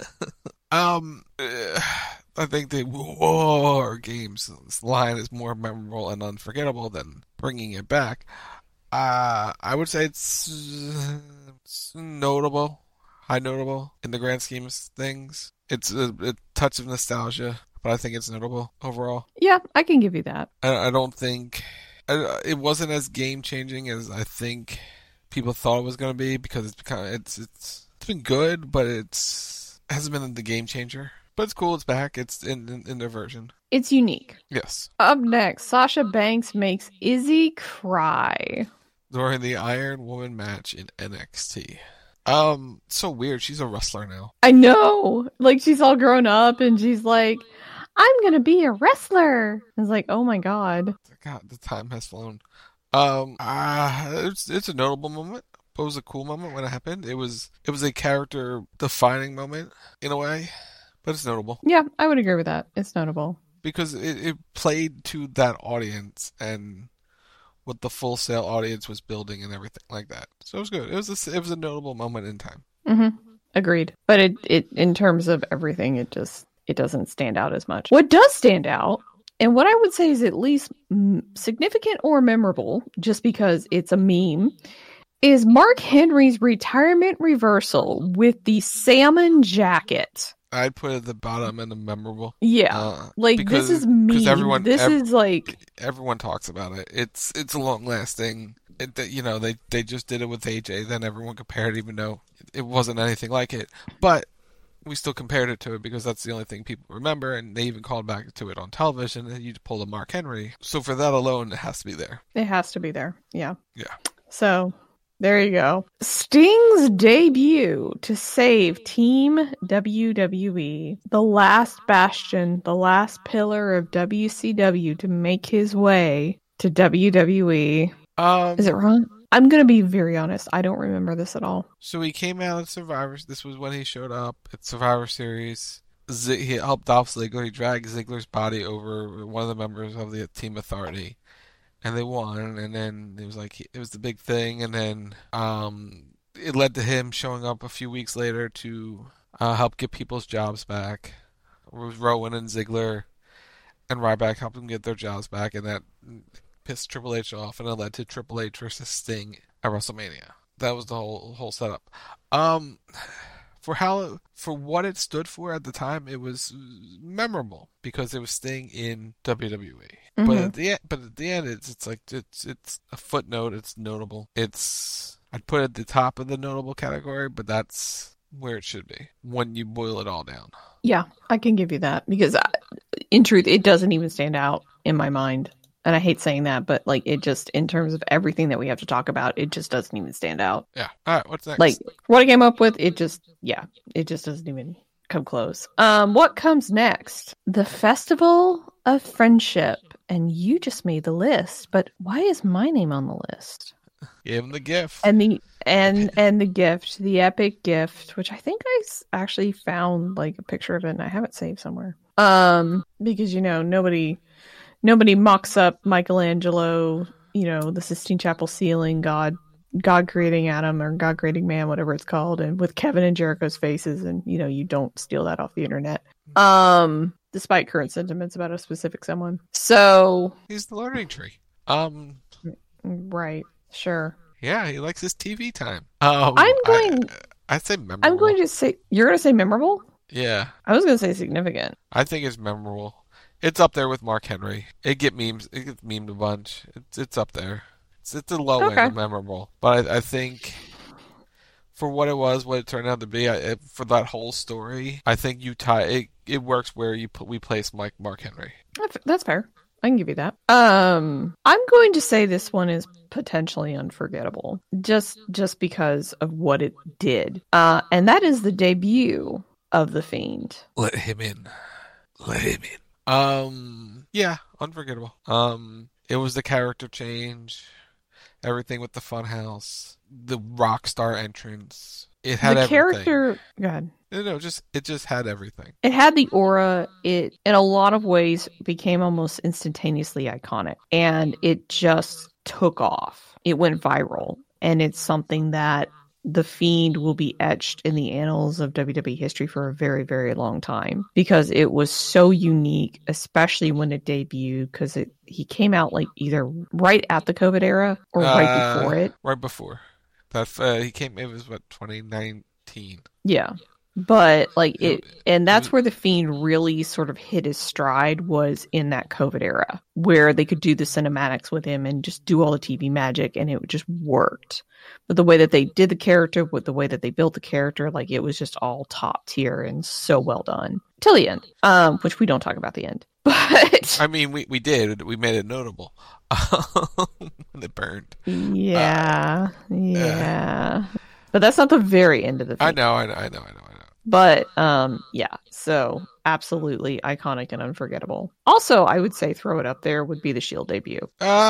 I think the war games line is more memorable and unforgettable than bringing it back. I would say it's notable, high notable in the grand scheme of things. It's a touch of nostalgia, but I think it's notable overall. Yeah, I can give you that. I don't think it wasn't as game changing as I think people thought it was going to be, because it's been good, but it hasn't been the game changer. But it's cool. It's back. It's in their version. It's unique. Yes. Up next, Sasha Banks makes Izzy cry during the Iron Woman match in NXT. So weird. She's a wrestler now. I know. Like, she's all grown up and she's like, I'm gonna be a wrestler. I was like, oh my god. God, the time has flown. It's a notable moment. It was a cool moment when it happened. It was a character defining moment in a way, but it's notable. Yeah, I would agree with that. It's notable because it played to that audience and what the Full Sail audience was building and everything like that. So it was good. It was a notable moment in time. Mm-hmm. Agreed. But it in terms of everything, it doesn't stand out as much. What does stand out, and what I would say is at least significant or memorable, just because it's a meme, is Mark Henry's retirement reversal with the salmon jacket. I'd put it at the bottom and the memorable. Yeah, this is meme. Everyone talks about it. It's a long lasting. They just did it with AJ. Then everyone compared it, even though it wasn't anything like it. But we still compared it to it because that's the only thing people remember, and they even called back to it on television. And you pulled a Mark Henry, so for that alone, it has to be there. It has to be there. Yeah. Yeah. So there you go. Sting's debut to save Team WWE, the last bastion, the last pillar of WCW to make his way to WWE. Is it wrong? I'm going to be very honest. I don't remember this at all. So he came out at Survivor. This was when he showed up at Survivor Series. He helped Dolph Ziggler. He dragged Ziggler's body over one of the members of the Team Authority. And they won. And then it was the big thing. And then it led to him showing up a few weeks later to help get people's jobs back. It was Rowan and Ziggler and Ryback helped them get their jobs back. And that pissed Triple H off, and it led to Triple H versus Sting at WrestleMania. That was the whole setup. For what it stood for at the time, it was memorable because it was Sting in WWE. Mm-hmm. But at the end, it's a footnote. It's notable. I'd put it at the top of the notable category, but that's where it should be when you boil it all down. Yeah, I can give you that because, in truth, it doesn't even stand out in my mind. And I hate saying that, but it just, in terms of everything that we have to talk about, it just doesn't even stand out. Yeah. All right. What's next? What I came up with, it just doesn't even come close. What comes next? The Festival of Friendship. And you just made the list, but why is my name on the list? Give him the gift. And the gift, the epic gift, which I think I actually found a picture of it and I have it saved somewhere. Because, nobody mocks up Michelangelo, the Sistine Chapel ceiling, God creating Adam or God creating man, whatever it's called, and with Kevin and Jericho's faces, and you don't steal that off the internet. Despite current sentiments about a specific someone. So he's the learning tree. Right, sure. Yeah, he likes his TV time. I'd say memorable. I'm going to say you're going to say memorable? Yeah. I was going to say significant. I think it's memorable. It's up there with Mark Henry. It gets memed a bunch. It's up there. It's a low end of memorable. But I think for what it was, what it turned out to be, for that whole story, I think you tie it. It works where we place Mark Henry. That's fair. I can give you that. I'm going to say this one is potentially unforgettable, just because of what it did, and that is the debut of The Fiend. Let him in. Yeah, unforgettable. It was the character change, everything with the funhouse, the rock star entrance. It had the everything. Character. Go ahead. No, it just had everything. It had the aura. It, in a lot of ways, became almost instantaneously iconic, and it just took off. It went viral, and it's something that The Fiend will be etched in the annals of WWE history for a very, very long time, because it was so unique, especially when it debuted, because he came out like either right at the COVID era or right before it. Right before. He came, it was what, 2019? Yeah. But like and that's where The Fiend really sort of hit his stride, was in that COVID era, where they could do the cinematics with him and just do all the TV magic, and it just worked. But the way that they did the character, with the way that they built the character, like, it was just all top tier and so well done till the end. Which we don't talk about the end, but I mean, we did. We made it notable when it burned. Yeah. But that's not the very end of the thing. I know. But, yeah, so absolutely iconic and unforgettable. Also, I would say throw it up there would be the Shield debut.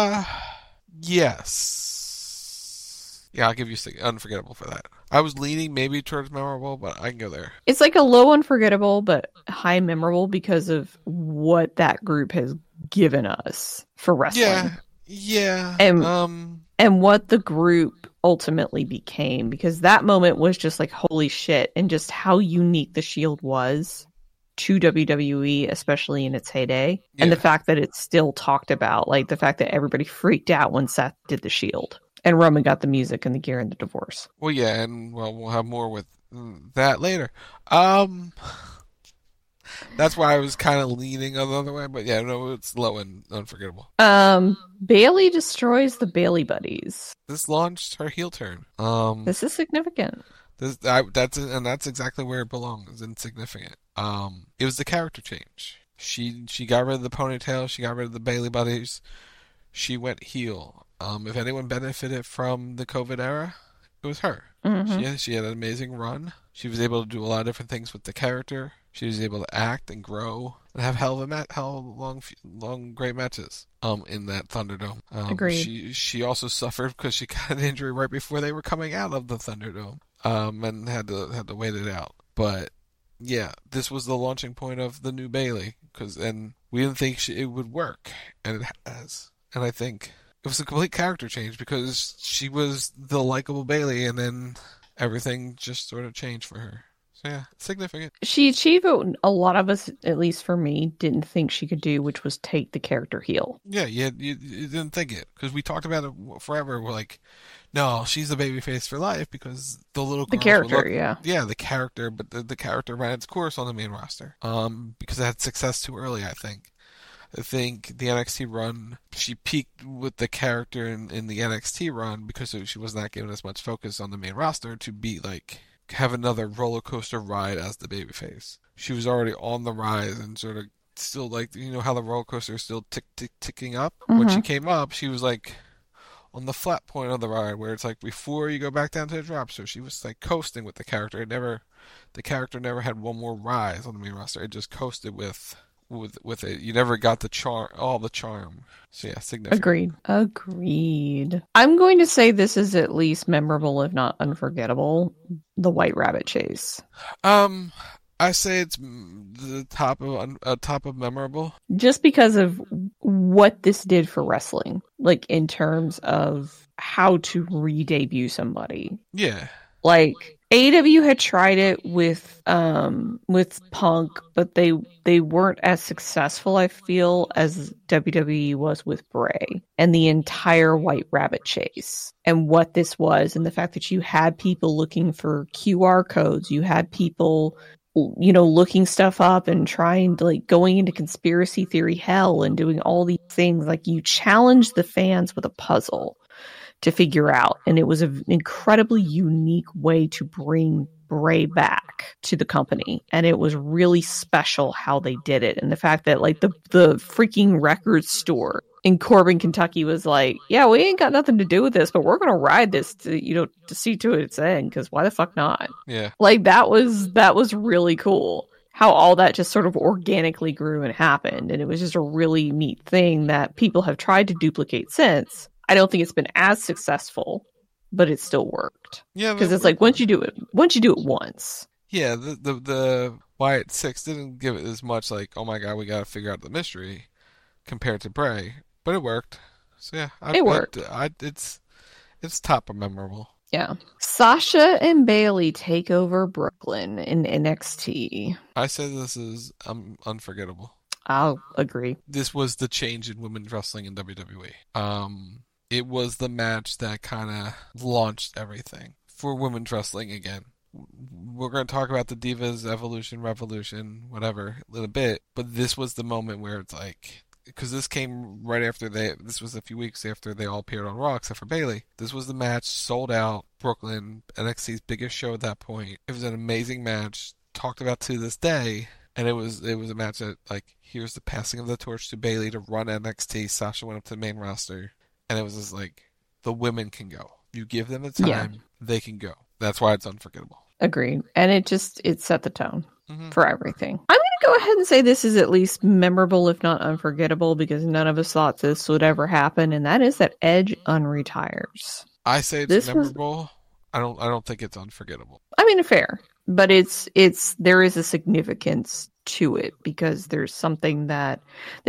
Yes. Yeah, I'll give you unforgettable for that. I was leaning maybe towards memorable, but I can go there. It's like a low unforgettable, but high memorable because of what that group has given us for wrestling. Yeah. And what the group ultimately became, because that moment was just like, holy shit, and just how unique the Shield was to WWE, especially in its heyday. Yeah. And the fact that it's still talked about, like the fact that everybody freaked out when Seth did the Shield and Roman got the music and the gear and the divorce. Well, yeah, and we'll have more with that later. That's why I was kind of leaning the other way, but yeah, no, it's low and unforgettable. Bayley destroys the Bayley Buddies. This launched her heel turn. This is significant. That's exactly where it belongs. Insignificant. It was the character change. She got rid of the ponytail. She got rid of the Bayley Buddies. She went heel. If anyone benefited from the COVID era, it was her. Mm-hmm. She had an amazing run. She was able to do a lot of different things with the character. She was able to act and grow and have hell of long great matches in that Thunderdome. Agreed. She also suffered because she got an injury right before they were coming out of the Thunderdome, and had to wait it out. But yeah, this was the launching point of the new Bayley, and we didn't think it would work, and it has. And I think it was a complete character change because she was the likable Bayley, and then everything just sort of changed for her. So yeah, significant. She achieved what a lot of us, at least for me, didn't think she could do, which was take the character heel. Yeah, you didn't think it, because we talked about it forever. We're like, no, she's the babyface for life because the little girls yeah, the character, but the character ran its course on the main roster. Because it had success too early, I think. I think the NXT run, she peaked with the character in the NXT run because she was not given as much focus on the main roster to be like, have another roller coaster ride as the babyface. She was already on the rise and sort of still, like, you know how the roller coaster is still ticking up? Mm-hmm. When she came up, she was like on the flat point of the ride where it's like before you go back down to the drop. So she was like coasting with the character. The character never had one more rise on the main roster. It just coasted with it. You never got all the charm. So yeah, significant. Agreed. I'm going to say this is at least memorable, if not unforgettable. The White Rabbit chase. I say it's the top of memorable. Just because of what this did for wrestling, like in terms of how to re-debut somebody. Yeah. Like AEW had tried it with Punk, but they weren't as successful, I feel, as WWE was with Bray and the entire White Rabbit chase and what this was, and the fact that you had people looking for QR codes, you had people, you know, looking stuff up and trying to, like, going into conspiracy theory hell and doing all these things. Like, you challenged the fans with a puzzle to figure out, and it was an incredibly unique way to bring Bray back to the company, and it was really special how they did it. And the fact that like the freaking record store in Corbin, Kentucky was like, yeah, we ain't got nothing to do with this, but we're going to ride this to see to its end, because why the fuck not? Yeah. Like that was really cool. How all that just sort of organically grew and happened. And it was just a really neat thing that people have tried to duplicate since. I don't think it's been as successful, but it still worked. Yeah. Because it's like, once you do it once. Yeah, the Wyatt 6 didn't give it as much like, oh my god, we got to figure out the mystery compared to Bray. But it worked. So yeah, it worked. It's top of memorable. Yeah. Sasha and Bayley take over Brooklyn in NXT. I said this is unforgettable. I'll agree. This was the change in women's wrestling in WWE. It was the match that kind of launched everything for women's wrestling again. We're going to talk about the Divas, Evolution, Revolution, whatever, in a bit. But this was the moment where it's like... Because this came right after this was a few weeks after they all appeared on Raw, except for Bayley. This was the match, sold out, Brooklyn, NXT's biggest show at that point. It was an amazing match, talked about to this day, and it was a match that, like, here's the passing of the torch to Bayley to run NXT. Sasha went up to the main roster, and it was just like, the women can go. You give them the time, they can go. That's why it's unforgettable. Agreed. And it set the tone for everything. I'm going to go ahead and say this is at least memorable, if not unforgettable, because none of us thought this would ever happen, and that is that Edge unretires. I say it's memorable. I don't think it's unforgettable. I mean, fair. But there is a significance to it, because this is something that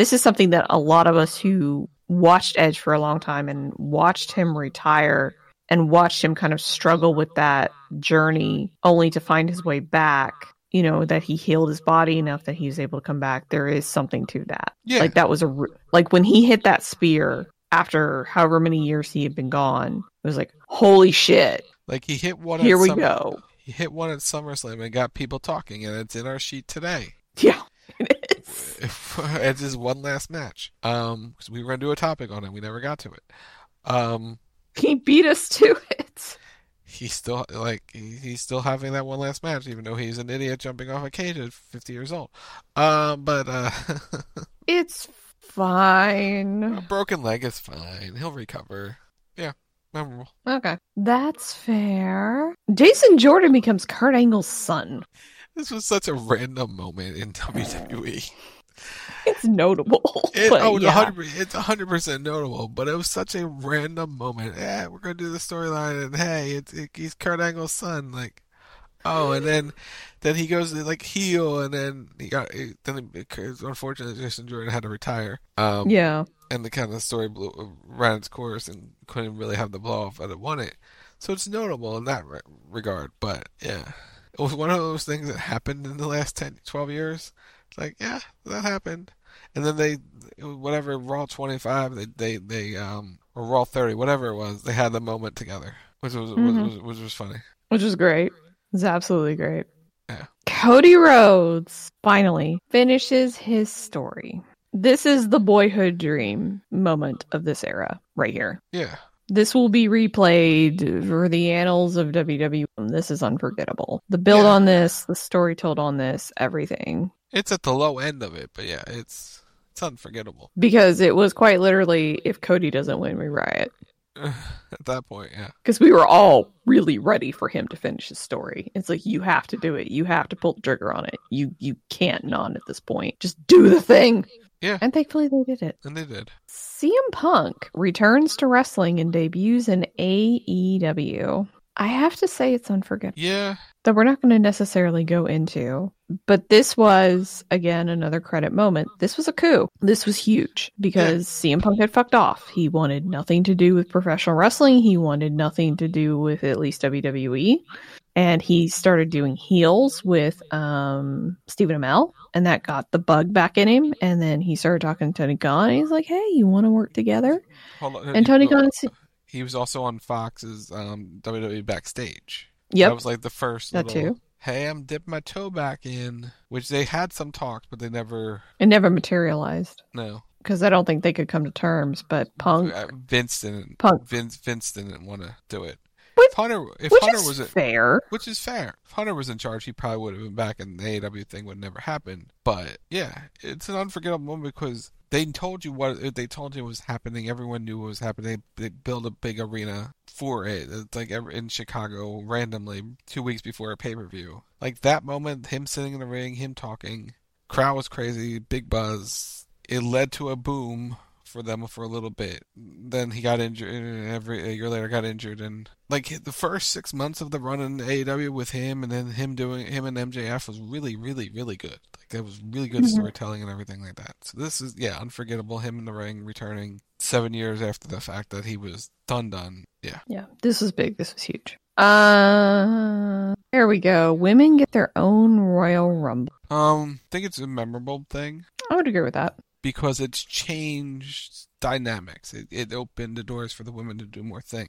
a lot of us who watched Edge for a long time and watched him retire and watched him kind of struggle with that journey only to find his way back, that he healed his body enough that he was able to come back. There is something to that. Yeah. Like that was like when he hit that spear after however many years he had been gone, it was like, holy shit. Like he hit one. Here we go. He hit one at SummerSlam and got people talking, and it's in our sheet today. Yeah, it is. It's his one last match. Because we were going to do a topic on it. We never got to it. He beat us to it. He's still having that one last match, even though he's an idiot jumping off a cage at 50 years old. But it's fine. A broken leg is fine. He'll recover. Yeah, memorable. Okay, that's fair. Jason Jordan becomes Kurt Angle's son. This was such a random moment in WWE. It's notable. It's 100% notable, but it was such a random moment. Yeah, we're gonna do the storyline, and hey, he's Kurt Angle's son. Like, oh, and then he goes to like heel, and then unfortunately Jason Jordan had to retire. Yeah, and the kind of story ran its course and couldn't really have the blow off that it wanted. So it's notable in that regard. But yeah, it was one of those things that happened in the last 10-12 years. It's like, yeah, that happened. And then Raw 25, or Raw 30, whatever it was, they had the moment together, which was funny. Which was great. It was absolutely great. Yeah. Cody Rhodes finally finishes his story. This is the boyhood dream moment of this era right here. Yeah. This will be replayed for the annals of WWE. This is unforgettable. The build on this, the story told on this, everything. It's at the low end of it, but yeah, it's unforgettable. Because it was quite literally, if Cody doesn't win, we riot. At that point, yeah. Because we were all really ready for him to finish his story. It's like, you have to do it. You have to pull the trigger on it. You can't not at this point. Just do the thing. Yeah. And thankfully they did it. And they did. CM Punk returns to wrestling and debuts in AEW. I have to say it's unforgettable. Yeah. That we're not going to necessarily go into. But this was, again, another credit moment. This was a coup. This was huge because CM Punk had fucked off. He wanted nothing to do with professional wrestling. He wanted nothing to do with at least WWE. And he started doing heels with Stephen Amell. And that got the bug back in him. And then he started talking to Tony Khan. And he's like, hey, you want to work together? And Tony Khan... He was also on Fox's WWE Backstage. Yep. That was like the first that little, too. Hey, I'm dipping my toe back in, which they had some talks, but they never... It never materialized. No. Because I don't think they could come to terms, but Punk... Vince didn't want to do it. If Hunter was fair. Which is fair. If Hunter was in charge, he probably would have been back, and the AEW thing would never happen. But yeah, it's an unforgettable moment because they told you what they told you was happening. Everyone knew what was happening. They built a big arena for it. It's like in Chicago randomly 2 weeks before a pay-per-view. Like that moment, him sitting in the ring, him talking, crowd was crazy, big buzz. It led to a boom for them for a little bit. Then he got injured, and a year later got injured, and like the first 6 months of the run in AEW with him, and then him and MJF was really, really, really good. Like it was really good storytelling and everything like that. So this is unforgettable. Him in the ring, returning 7 years after the fact that he was done. Yeah, this was big. This was huge. There we go. Women get their own Royal Rumble. I think it's a memorable thing. I would agree with that. Because it's changed dynamics. It opened the doors for the women to do more things.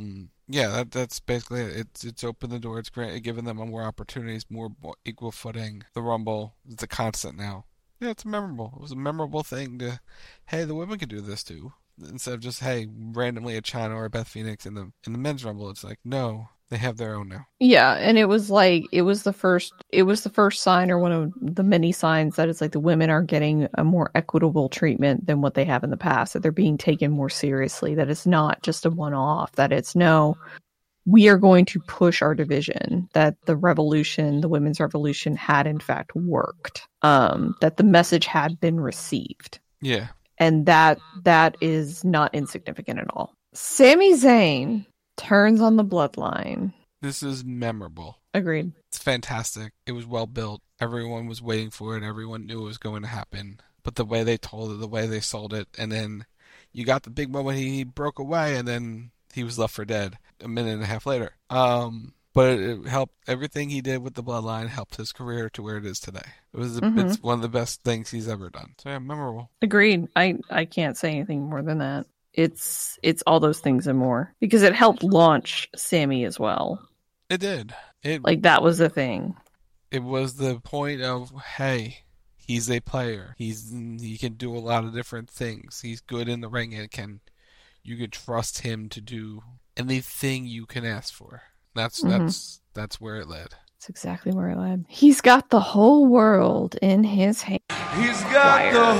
That's basically it. It's opened the door. It's given them more opportunities, more equal footing. The Rumble is a constant now. Yeah, it's memorable. It was a memorable thing to, hey, the women can do this too. Instead of just, hey, randomly a China or a Beth Phoenix in the men's Rumble. It's like, no, they have their own now. Yeah, and it was the first sign, or one of the many signs, that it's like the women are getting a more equitable treatment than what they have in the past, that they're being taken more seriously, that it's not just a one-off, that it's no, we are going to push our division, that the women's revolution had in fact worked, that the message had been received. Yeah. And that is not insignificant at all. Sami Zayn turns on the Bloodline. This is memorable. Agreed. It's fantastic. It was well built. Everyone was waiting for it. Everyone knew it was going to happen. But the way they told it, the way they sold it, and then you got the big moment he broke away, and then he was left for dead a minute and a half later. But it helped. Everything he did with the Bloodline helped his career to where it is today. It's one of the best things he's ever done. So yeah, memorable. Agreed. I can't say anything more than that. It's all those things and more, because it helped launch Sammy as well. It did. That was the thing. It was the point of, hey, he's a player. He can do a lot of different things. He's good in the ring, and you can trust him to do anything you can ask for. That's where it led. That's exactly where it led. He's got the whole world in his hand. He's got the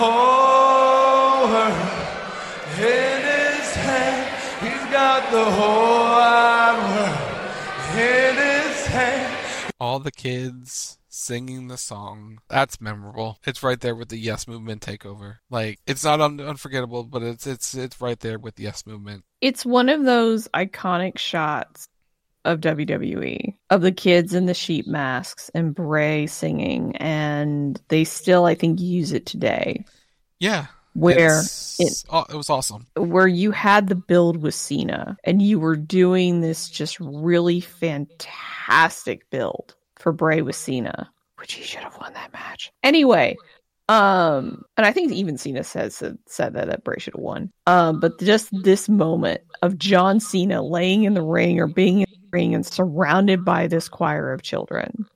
whole world in his hand. He's got the whole wide world in his hand. All the kids singing the song. That's memorable. It's right there with the Yes Movement takeover. Like, it's not unforgettable, but it's right there with the Yes Movement. It's one of those iconic shots of WWE, of the kids in the sheep masks and Bray singing, and they still, I think, use it today. Yeah. Where it was awesome. Where you had the build with Cena, and you were doing this just really fantastic build for Bray with Cena, which he should have won that match. Anyway, and I think even Cena said that Bray should have won. But just this moment of John Cena laying in the ring or being in the ring and surrounded by this choir of children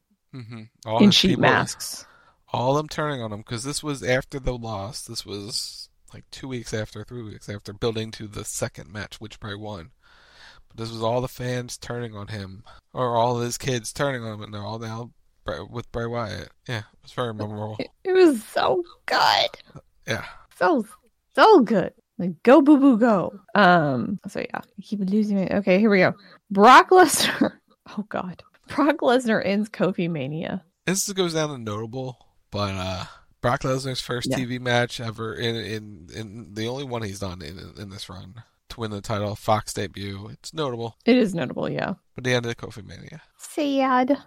in sheep masks. All them turning on him, because this was after the loss. This was like 2 weeks after, 3 weeks after, building to the second match, which Bray won. But this was all the fans turning on him, or all his kids turning on him, and they're all now with Bray Wyatt. Yeah, it was very memorable. It was so good. Yeah. So good. Like, go, boo, boo, go. So yeah, I keep losing it. Okay, here we go. Brock Lesnar. Oh, God. Brock Lesnar ends Kofi Mania. This goes down to notable, but Brock Lesnar's first TV match ever in the only one he's done in this run to win the title, Fox debut. It's notable. It is notable, yeah. But the end of Kofi Mania. Sad.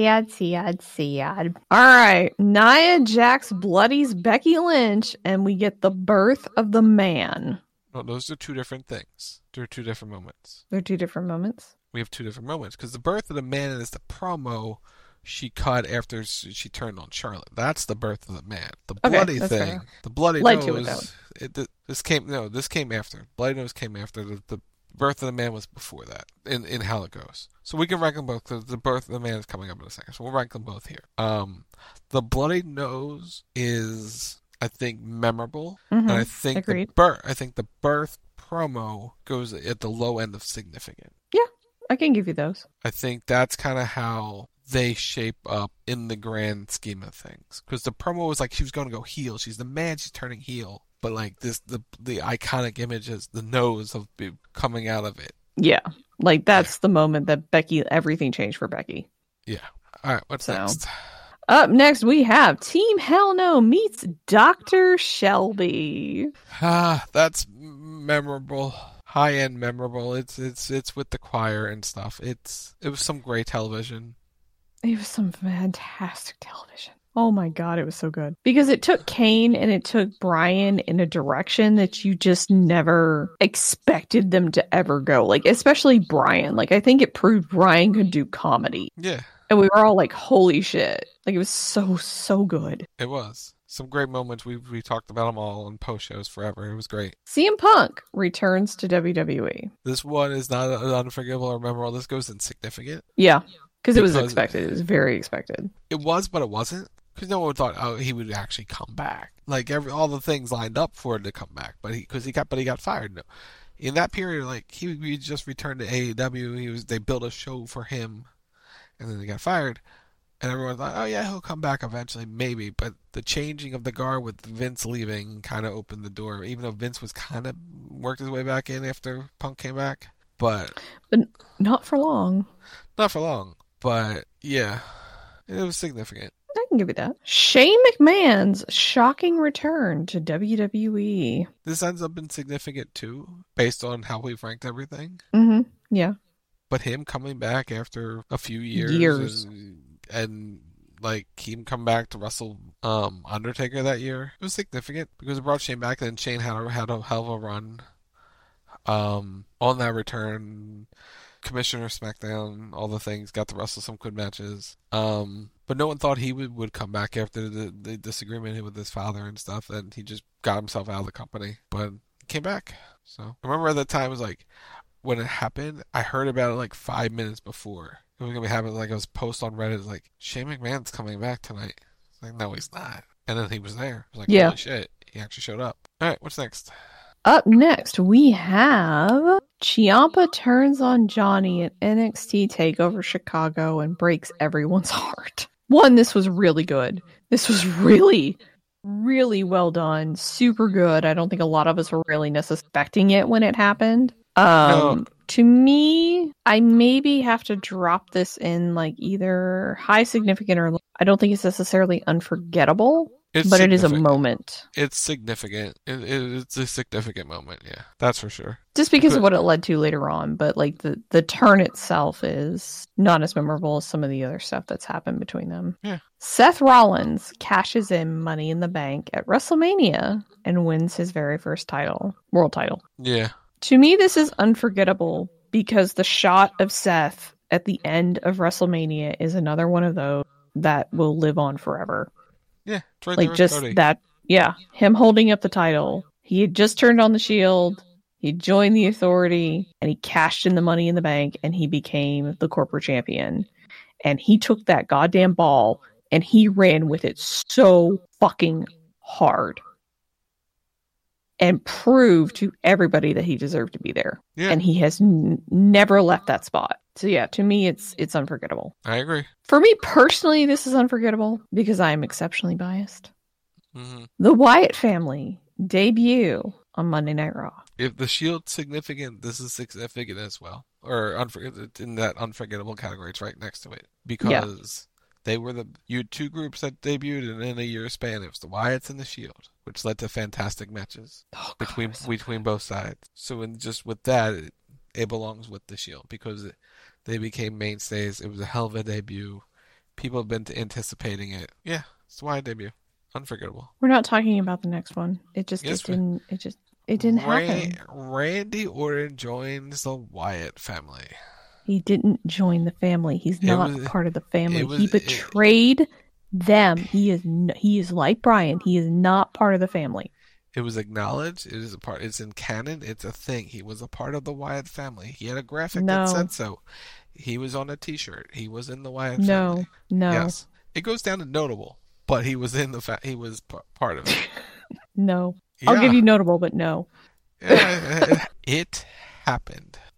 All right. Nia Jax bloodies Becky Lynch, and we get the birth of the man. No, those are two different things. They're two different moments. They're two different moments? We have two different moments, because the birth of the man is the promo she cut after she turned on Charlotte. That's the birth of the man. The bloody thing, fair. The bloody nose. This came after. Bloody nose came after. The birth of the man was before that. In how it goes. So we can rank them both, because the birth of the man is coming up in a second. So we'll rank them both here. The bloody nose is, I think, memorable, and I think the birth promo goes at the low end of significant. Yeah. I can give you those. I think that's kind of how they shape up in the grand scheme of things. Because the promo was like she was going to go heel. She's the man. She's turning heel. But like the iconic image is the nose of coming out of it. Yeah. Like that's the moment that everything changed for Becky. Yeah. All right. What's next? Up next, we have Team Hell No meets Dr. Shelby. That's memorable. High-end memorable. It's with the choir and stuff. It was some great television. It was some fantastic television. Oh my God, it was so good. Because it took Kane and it took Bryan in a direction that you just never expected them to ever go. Like, especially Bryan. Like, I think it proved Bryan could do comedy. Yeah. And we were all like, holy shit. Like, it was so good. It was. Some great moments. We talked about them all on post shows forever. It was great. CM Punk returns to WWE. This one is not unforgivable or memorable. This goes insignificant. Yeah. Because it was expected. It was very expected. It was, but it wasn't. Because no one thought he would actually come back. Like all the things lined up for him to come back, but he got fired. No. In that period, like he just returned to AEW. They built a show for him, and then he got fired. And everyone thought, oh yeah, he'll come back eventually, maybe. But the changing of the guard with Vince leaving kind of opened the door. Even though Vince was kind of worked his way back in after Punk came back, but not for long. Not for long, but yeah, it was significant. I can give you that. Shane McMahon's shocking return to WWE. This ends up being significant too, based on how we've ranked everything. Mm-hmm. Yeah. But him coming back after a few years. And like him come back to wrestle Undertaker that year, it was significant because it brought Shane back. And then Shane had a hell of a run on that return. Commissioner SmackDown, all the things, got to wrestle some good matches. But no one thought he would come back after the disagreement with his father and stuff, and he just got himself out of the company. But he came back. So I remember at the time, it was like, when it happened, I heard about it like 5 minutes before it was going to be happening. Like, I was post on Reddit, like, Shane McMahon's coming back tonight. It's like, no, he's not. And then he was there. I was like, holy shit, he actually showed up. All right, what's next? Up next, we have Ciampa turns on Johnny at NXT TakeOver Chicago and breaks everyone's heart. One, this was really good. This was really, really well done. Super good. I don't think a lot of us were really suspecting it when it happened. No. To me, I maybe have to drop this in like either high significant or I don't think it's necessarily unforgettable. But it is a moment. It's significant. It's a significant moment, yeah. That's for sure. Just because of what it led to later on. But like the turn itself is not as memorable as some of the other stuff that's happened between them. Yeah. Seth Rollins cashes in Money in the Bank at WrestleMania and wins his very first world title. Yeah. To me, this is unforgettable because the shot of Seth at the end of WrestleMania is another one of those that will live on forever. Yeah, it's right like there just Cody. that. Yeah, him holding up the title. He had just turned on the Shield. He joined the Authority, and he cashed in the Money in the Bank, and he became the corporate champion. And he took that goddamn ball, and he ran with it so fucking hard, and proved to everybody that he deserved to be there. Yeah. And he has never left that spot. So yeah, to me, it's unforgettable. I agree. For me personally, this is unforgettable because I am exceptionally biased. Mm-hmm. The Wyatt family debut on Monday Night Raw. If the Shield's significant, this is significant as well. Or in that unforgettable category, it's right next to it. Because they were you had two groups that debuted, and in a year span, it was the Wyatts and the Shield, which led to fantastic matches between both sides. So just with that, it belongs with the Shield because they became mainstays. It was a hell of a debut. People have been anticipating it. Yeah, it's the Wyatt debut. Unforgettable. We're not talking about the next one. It didn't happen. Randy Orton joins the Wyatt family. He didn't join the family. He's not part of the family. He betrayed them. He is like Bryan. He is not part of the family. It was acknowledged. It is a part. It's in canon. It's a thing. He was a part of the Wyatt family. He had a graphic that said so. He was on a T-shirt. He was in the Wyatt family. No. Yes, it goes down to notable, but he was in the he was part of it. No, I'll give you notable, but no. It happened.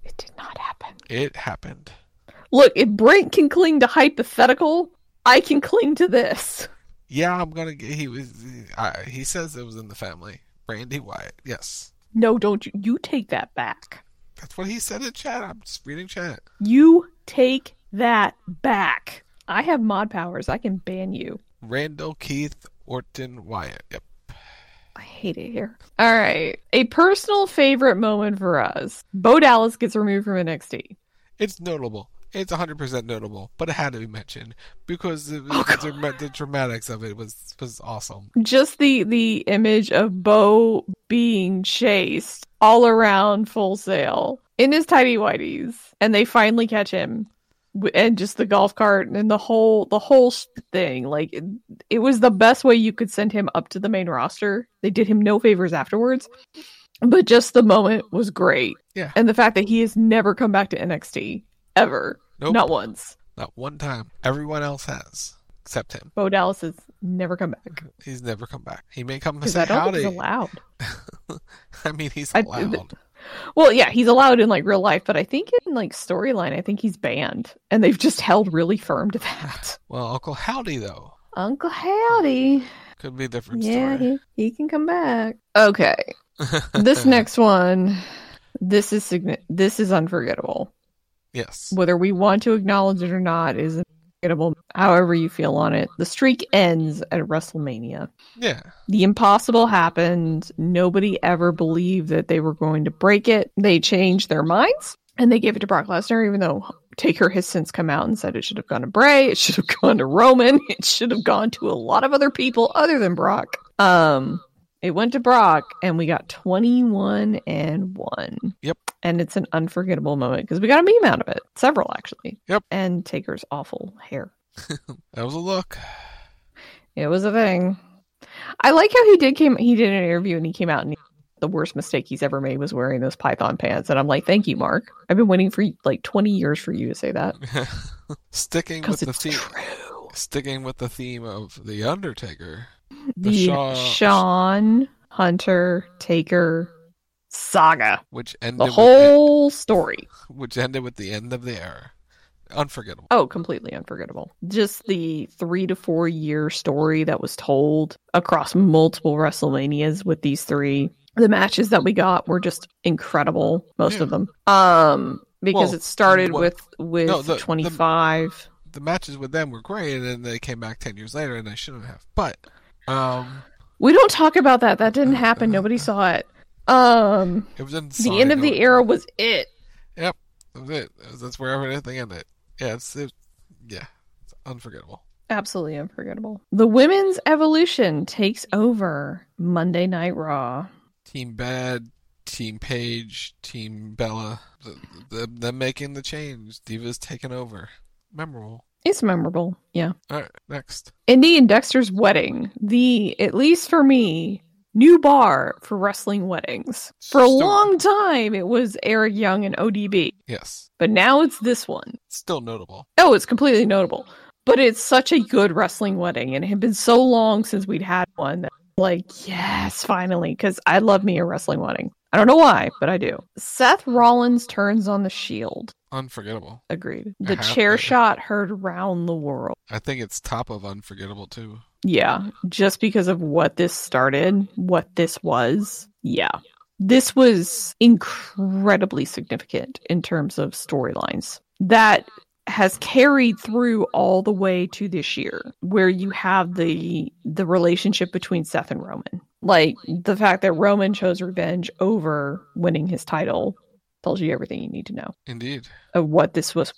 It did not happen. It happened. Look, if Brent can cling to hypothetical, I can cling to this. Yeah, I'm gonna get. He says it was in the family. Randy Wyatt. Yes. No, don't you? You take that back. That's what he said in chat. I'm just reading chat. You take that back. I have mod powers. I can ban you. Randall Keith Orton Wyatt. Yep. I hate it here. All right. A personal favorite moment for us. Bo Dallas gets removed from NXT. It's notable. It's 100% notable, but it had to be mentioned because the dramatics of it was awesome. Just the image of Bo being chased all around Full Sail in his tidy whities, and they finally catch him, and just the golf cart and the whole thing. Like it was the best way you could send him up to the main roster. They did him no favors afterwards, but just the moment was great. Yeah, and the fact that he has never come back to NXT ever. Nope. Not once. Not one time. Everyone else has, except him. Bo Dallas has never come back. He's never come back. He may come and say howdy. I don't think he's allowed. I mean, he's allowed. Well, yeah, he's allowed in like real life, but I think in like storyline, I think he's banned, and they've just held really firm to that. Well, Uncle Howdy though. Uncle Howdy could be a different story. Yeah, he can come back. Okay, this next one, this is unforgettable. Yes. Whether we want to acknowledge it or not is unforgettable. However you feel on it. The streak ends at WrestleMania. Yeah. The impossible happened. Nobody ever believed that they were going to break it. They changed their minds and they gave it to Brock Lesnar, even though Taker has since come out and said it should have gone to Bray. It should have gone to Roman. It should have gone to a lot of other people other than Brock. It went to Brock, and we got 21-1. Yep. And it's an unforgettable moment because we got a meme out of it. Several, actually. Yep. And Taker's awful hair. That was a look. It was a thing. I like how he did an interview, and he came out and the worst mistake he's ever made was wearing those Python pants. And I'm like, thank you, Mark. I've been waiting for like 20 years for you to say that. Sticking with the theme of The Undertaker. The Shawn Hunter Taker saga, which ended the whole story, which ended with the end of the era. Unforgettable. Oh, completely unforgettable. Just the 3 to 4 year story that was told across multiple WrestleManias with these three. The matches that we got were just incredible, most of them. Because it started with 25. The matches with them were great, and then they came back 10 years later, and they shouldn't have. But we don't talk about that. That didn't happen. Nobody saw it. It was in the end of the era was it. Yep, that was it. That's where everything ended. Yeah, it's unforgettable. Absolutely unforgettable. The women's evolution takes over Monday Night Raw. Team Bad, Team Paige, Team Bella, them making the change. Divas taking over. Memorable. It's memorable, yeah. All right, next. Indy and Dexter's wedding. At least for me, new bar for wrestling weddings. For a long time, it was Eric Young and ODB. Yes. But now it's this one. Still notable. Oh, it's completely notable. But it's such a good wrestling wedding, and it had been so long since we'd had one that like, yes, finally, because I love me a wrestling wedding. I don't know why, but I do. Seth Rollins turns on the Shield. Unforgettable. Agreed. The chair shot heard around the world. I think it's top of unforgettable, too. Yeah, just because of what this started, what this was. Yeah. This was incredibly significant in terms of storylines. That has carried through all the way to this year, where you have the relationship between Seth and Roman. Like, the fact that Roman chose revenge over winning his title tells you everything you need to know. Indeed. Of what this was.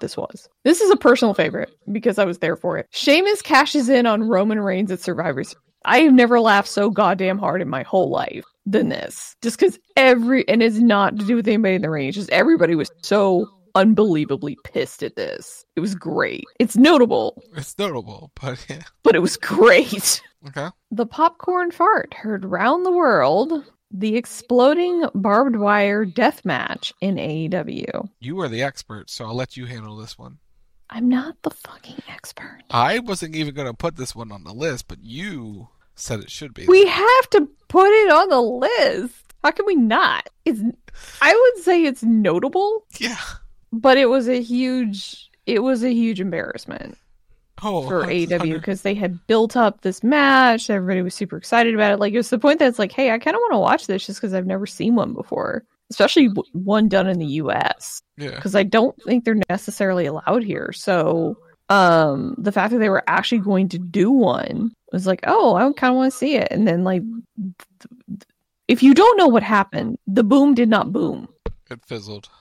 This is a personal favorite because I was there for it. Sheamus cashes in on Roman Reigns at Survivor Series. I have never laughed so goddamn hard in my whole life than this. Just because and it's not to do with anybody in the ring. It's just everybody was so unbelievably pissed at this. It was great. It's notable, but yeah. But it was great. Okay. The popcorn fart heard round the world. The exploding barbed wire death match in AEW. You are the expert, so I'll let you handle this one. I'm not the fucking expert. I wasn't even going to put this one on the list, but you said it should be. We have to put it on the list. How can we not? I would say it's notable. Yeah. But it was a huge embarrassment for AEW because they had built up this match. Everybody was super excited about it. Like, it was the point that it's like, hey, I kind of want to watch this just because I've never seen one before, especially one done in the US. Yeah. Because I don't think they're necessarily allowed here. So the fact that they were actually going to do one was like, oh, I kind of want to see it. And then, like, if you don't know what happened, the boom did not boom. It fizzled.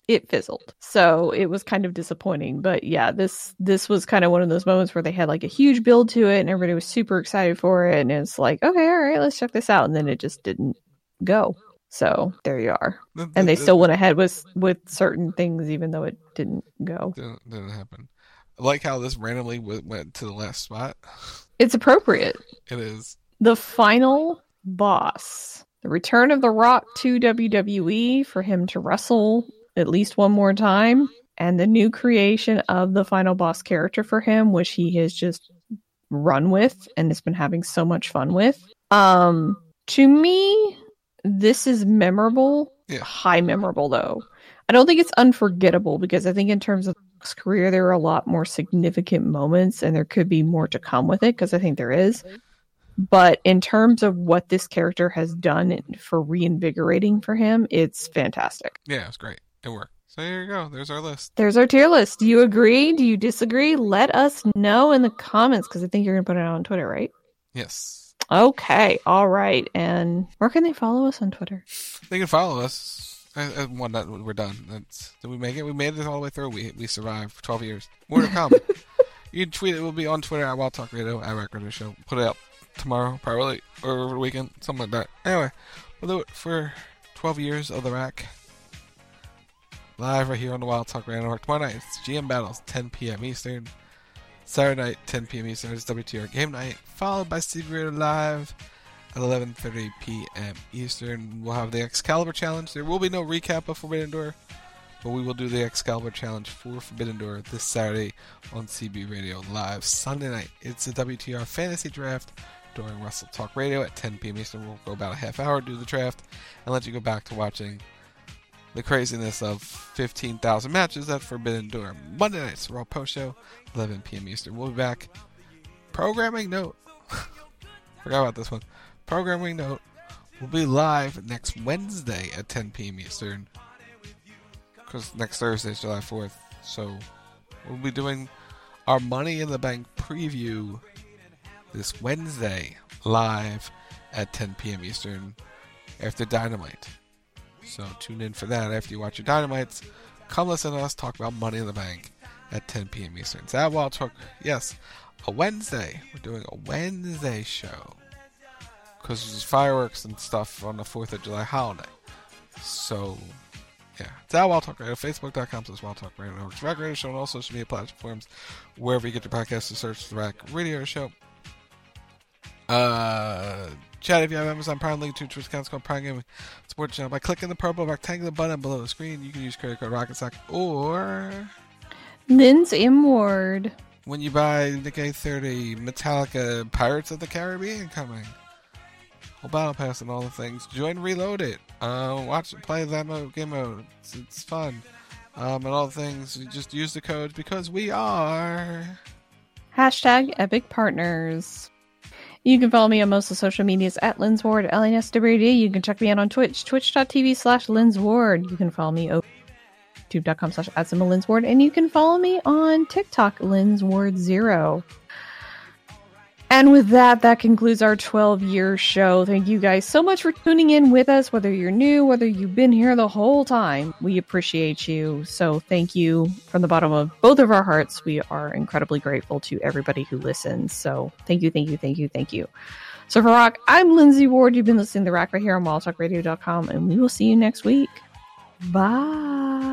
So it was kind of disappointing. But yeah, this was kind of one of those moments where they had like a huge build to it and everybody was super excited for it. And it's like, okay, all right, let's check this out. And then it just didn't go. So there you are. And they still went ahead with certain things, even though it didn't go. Didn't happen. I like how this randomly went to the last spot. It's appropriate. It is. The final boss. The return of The Rock to WWE for him to wrestle at least one more time. And the new creation of the final boss character for him, which he has just run with and has been having so much fun with. To me, this is memorable. Yeah. High memorable, though. I don't think it's unforgettable because I think in terms of his career, there are a lot more significant moments and there could be more to come with it because I think there is. But in terms of what this character has done for reinvigorating for him, it's fantastic. Yeah, it's great. It worked. So here you go. There's our list. There's our tier list. Do you agree? Do you disagree? Let us know in the comments because I think you're going to put it out on Twitter, right? Yes. Okay. All right. And where can they follow us on Twitter? They can follow us. We're done. Did we make it? We made it all the way through. We survived for 12 years. More to come. You can tweet it. We'll be on Twitter at Wild Talk Radio, at Rack Radio Show. Put it up tomorrow, probably, or over the weekend, something like that. Anyway, we'll do it for 12 years of the Rack. Live right here on the Wild Talk Radio Network. Tomorrow night, it's GM Battles, 10 p.m. Eastern. Saturday night, 10 p.m. Eastern, it's WTR Game Night, followed by CB Radio Live at 11:30 p.m. Eastern. We'll have the Excalibur Challenge. There will be no recap of Forbidden Door, but we will do the Excalibur Challenge for Forbidden Door this Saturday on CB Radio Live. Sunday night, it's a WTR Fantasy Draft during Wrestle Talk Radio at 10 p.m. Eastern. We'll go about a half hour, do the draft, and let you go back to watching the craziness of 15,000 matches at Forbidden Door. Monday night, it's Raw Post Show, 11 p.m. Eastern. We'll be back. Programming note. Forgot about this one. Programming note. We'll be live next Wednesday at 10 p.m. Eastern. Because next Thursday is July 4th. So we'll be doing our Money in the Bank preview this Wednesday live at 10 p.m. Eastern after Dynamite. So tune in for that after you watch your Dynamites. Come listen to us talk about Money in the Bank at 10 p.m. Eastern. It's at Wild Talk. Yes, a Wednesday. We're doing a Wednesday show because there's fireworks and stuff on the 4th of July holiday. So yeah, it's at Wild Talk Radio. Facebook.com/Wild Talk Radio Network. It's Rack Radio Show on all social media platforms. Wherever you get your podcasts, to search the Rack Radio Show. Chat, if you have Amazon Prime, link to Twitch accounts called Prime Gaming. Support the channel by clicking the purple rectangular button below the screen. You can use credit card RocketSock or Lynn's M Ward. When you buy Nikkei 30 Metallica Pirates of the Caribbean coming. Whole battle pass and all the things. Join Reload It. Watch it, play that game mode. It's fun. And all the things. You just use the codes because we are #Epic Partners. You can follow me on most of the social medias at LynnsWard, LNSWD. You can check me out on Twitch, twitch.tv/LynnsWard. You can follow me over youtube.com/@LynnsWard. And you can follow me on TikTok, LynnsWard0. And with that, that concludes our 12-year show. Thank you guys so much for tuning in with us, whether you're new, whether you've been here the whole time. We appreciate you. So thank you from the bottom of both of our hearts. We are incredibly grateful to everybody who listens. So thank you, thank you, thank you, thank you. So for Rock, I'm Lindsay Ward. You've been listening to The Rack right here on WildTalkRadio.com, and we will see you next week. Bye.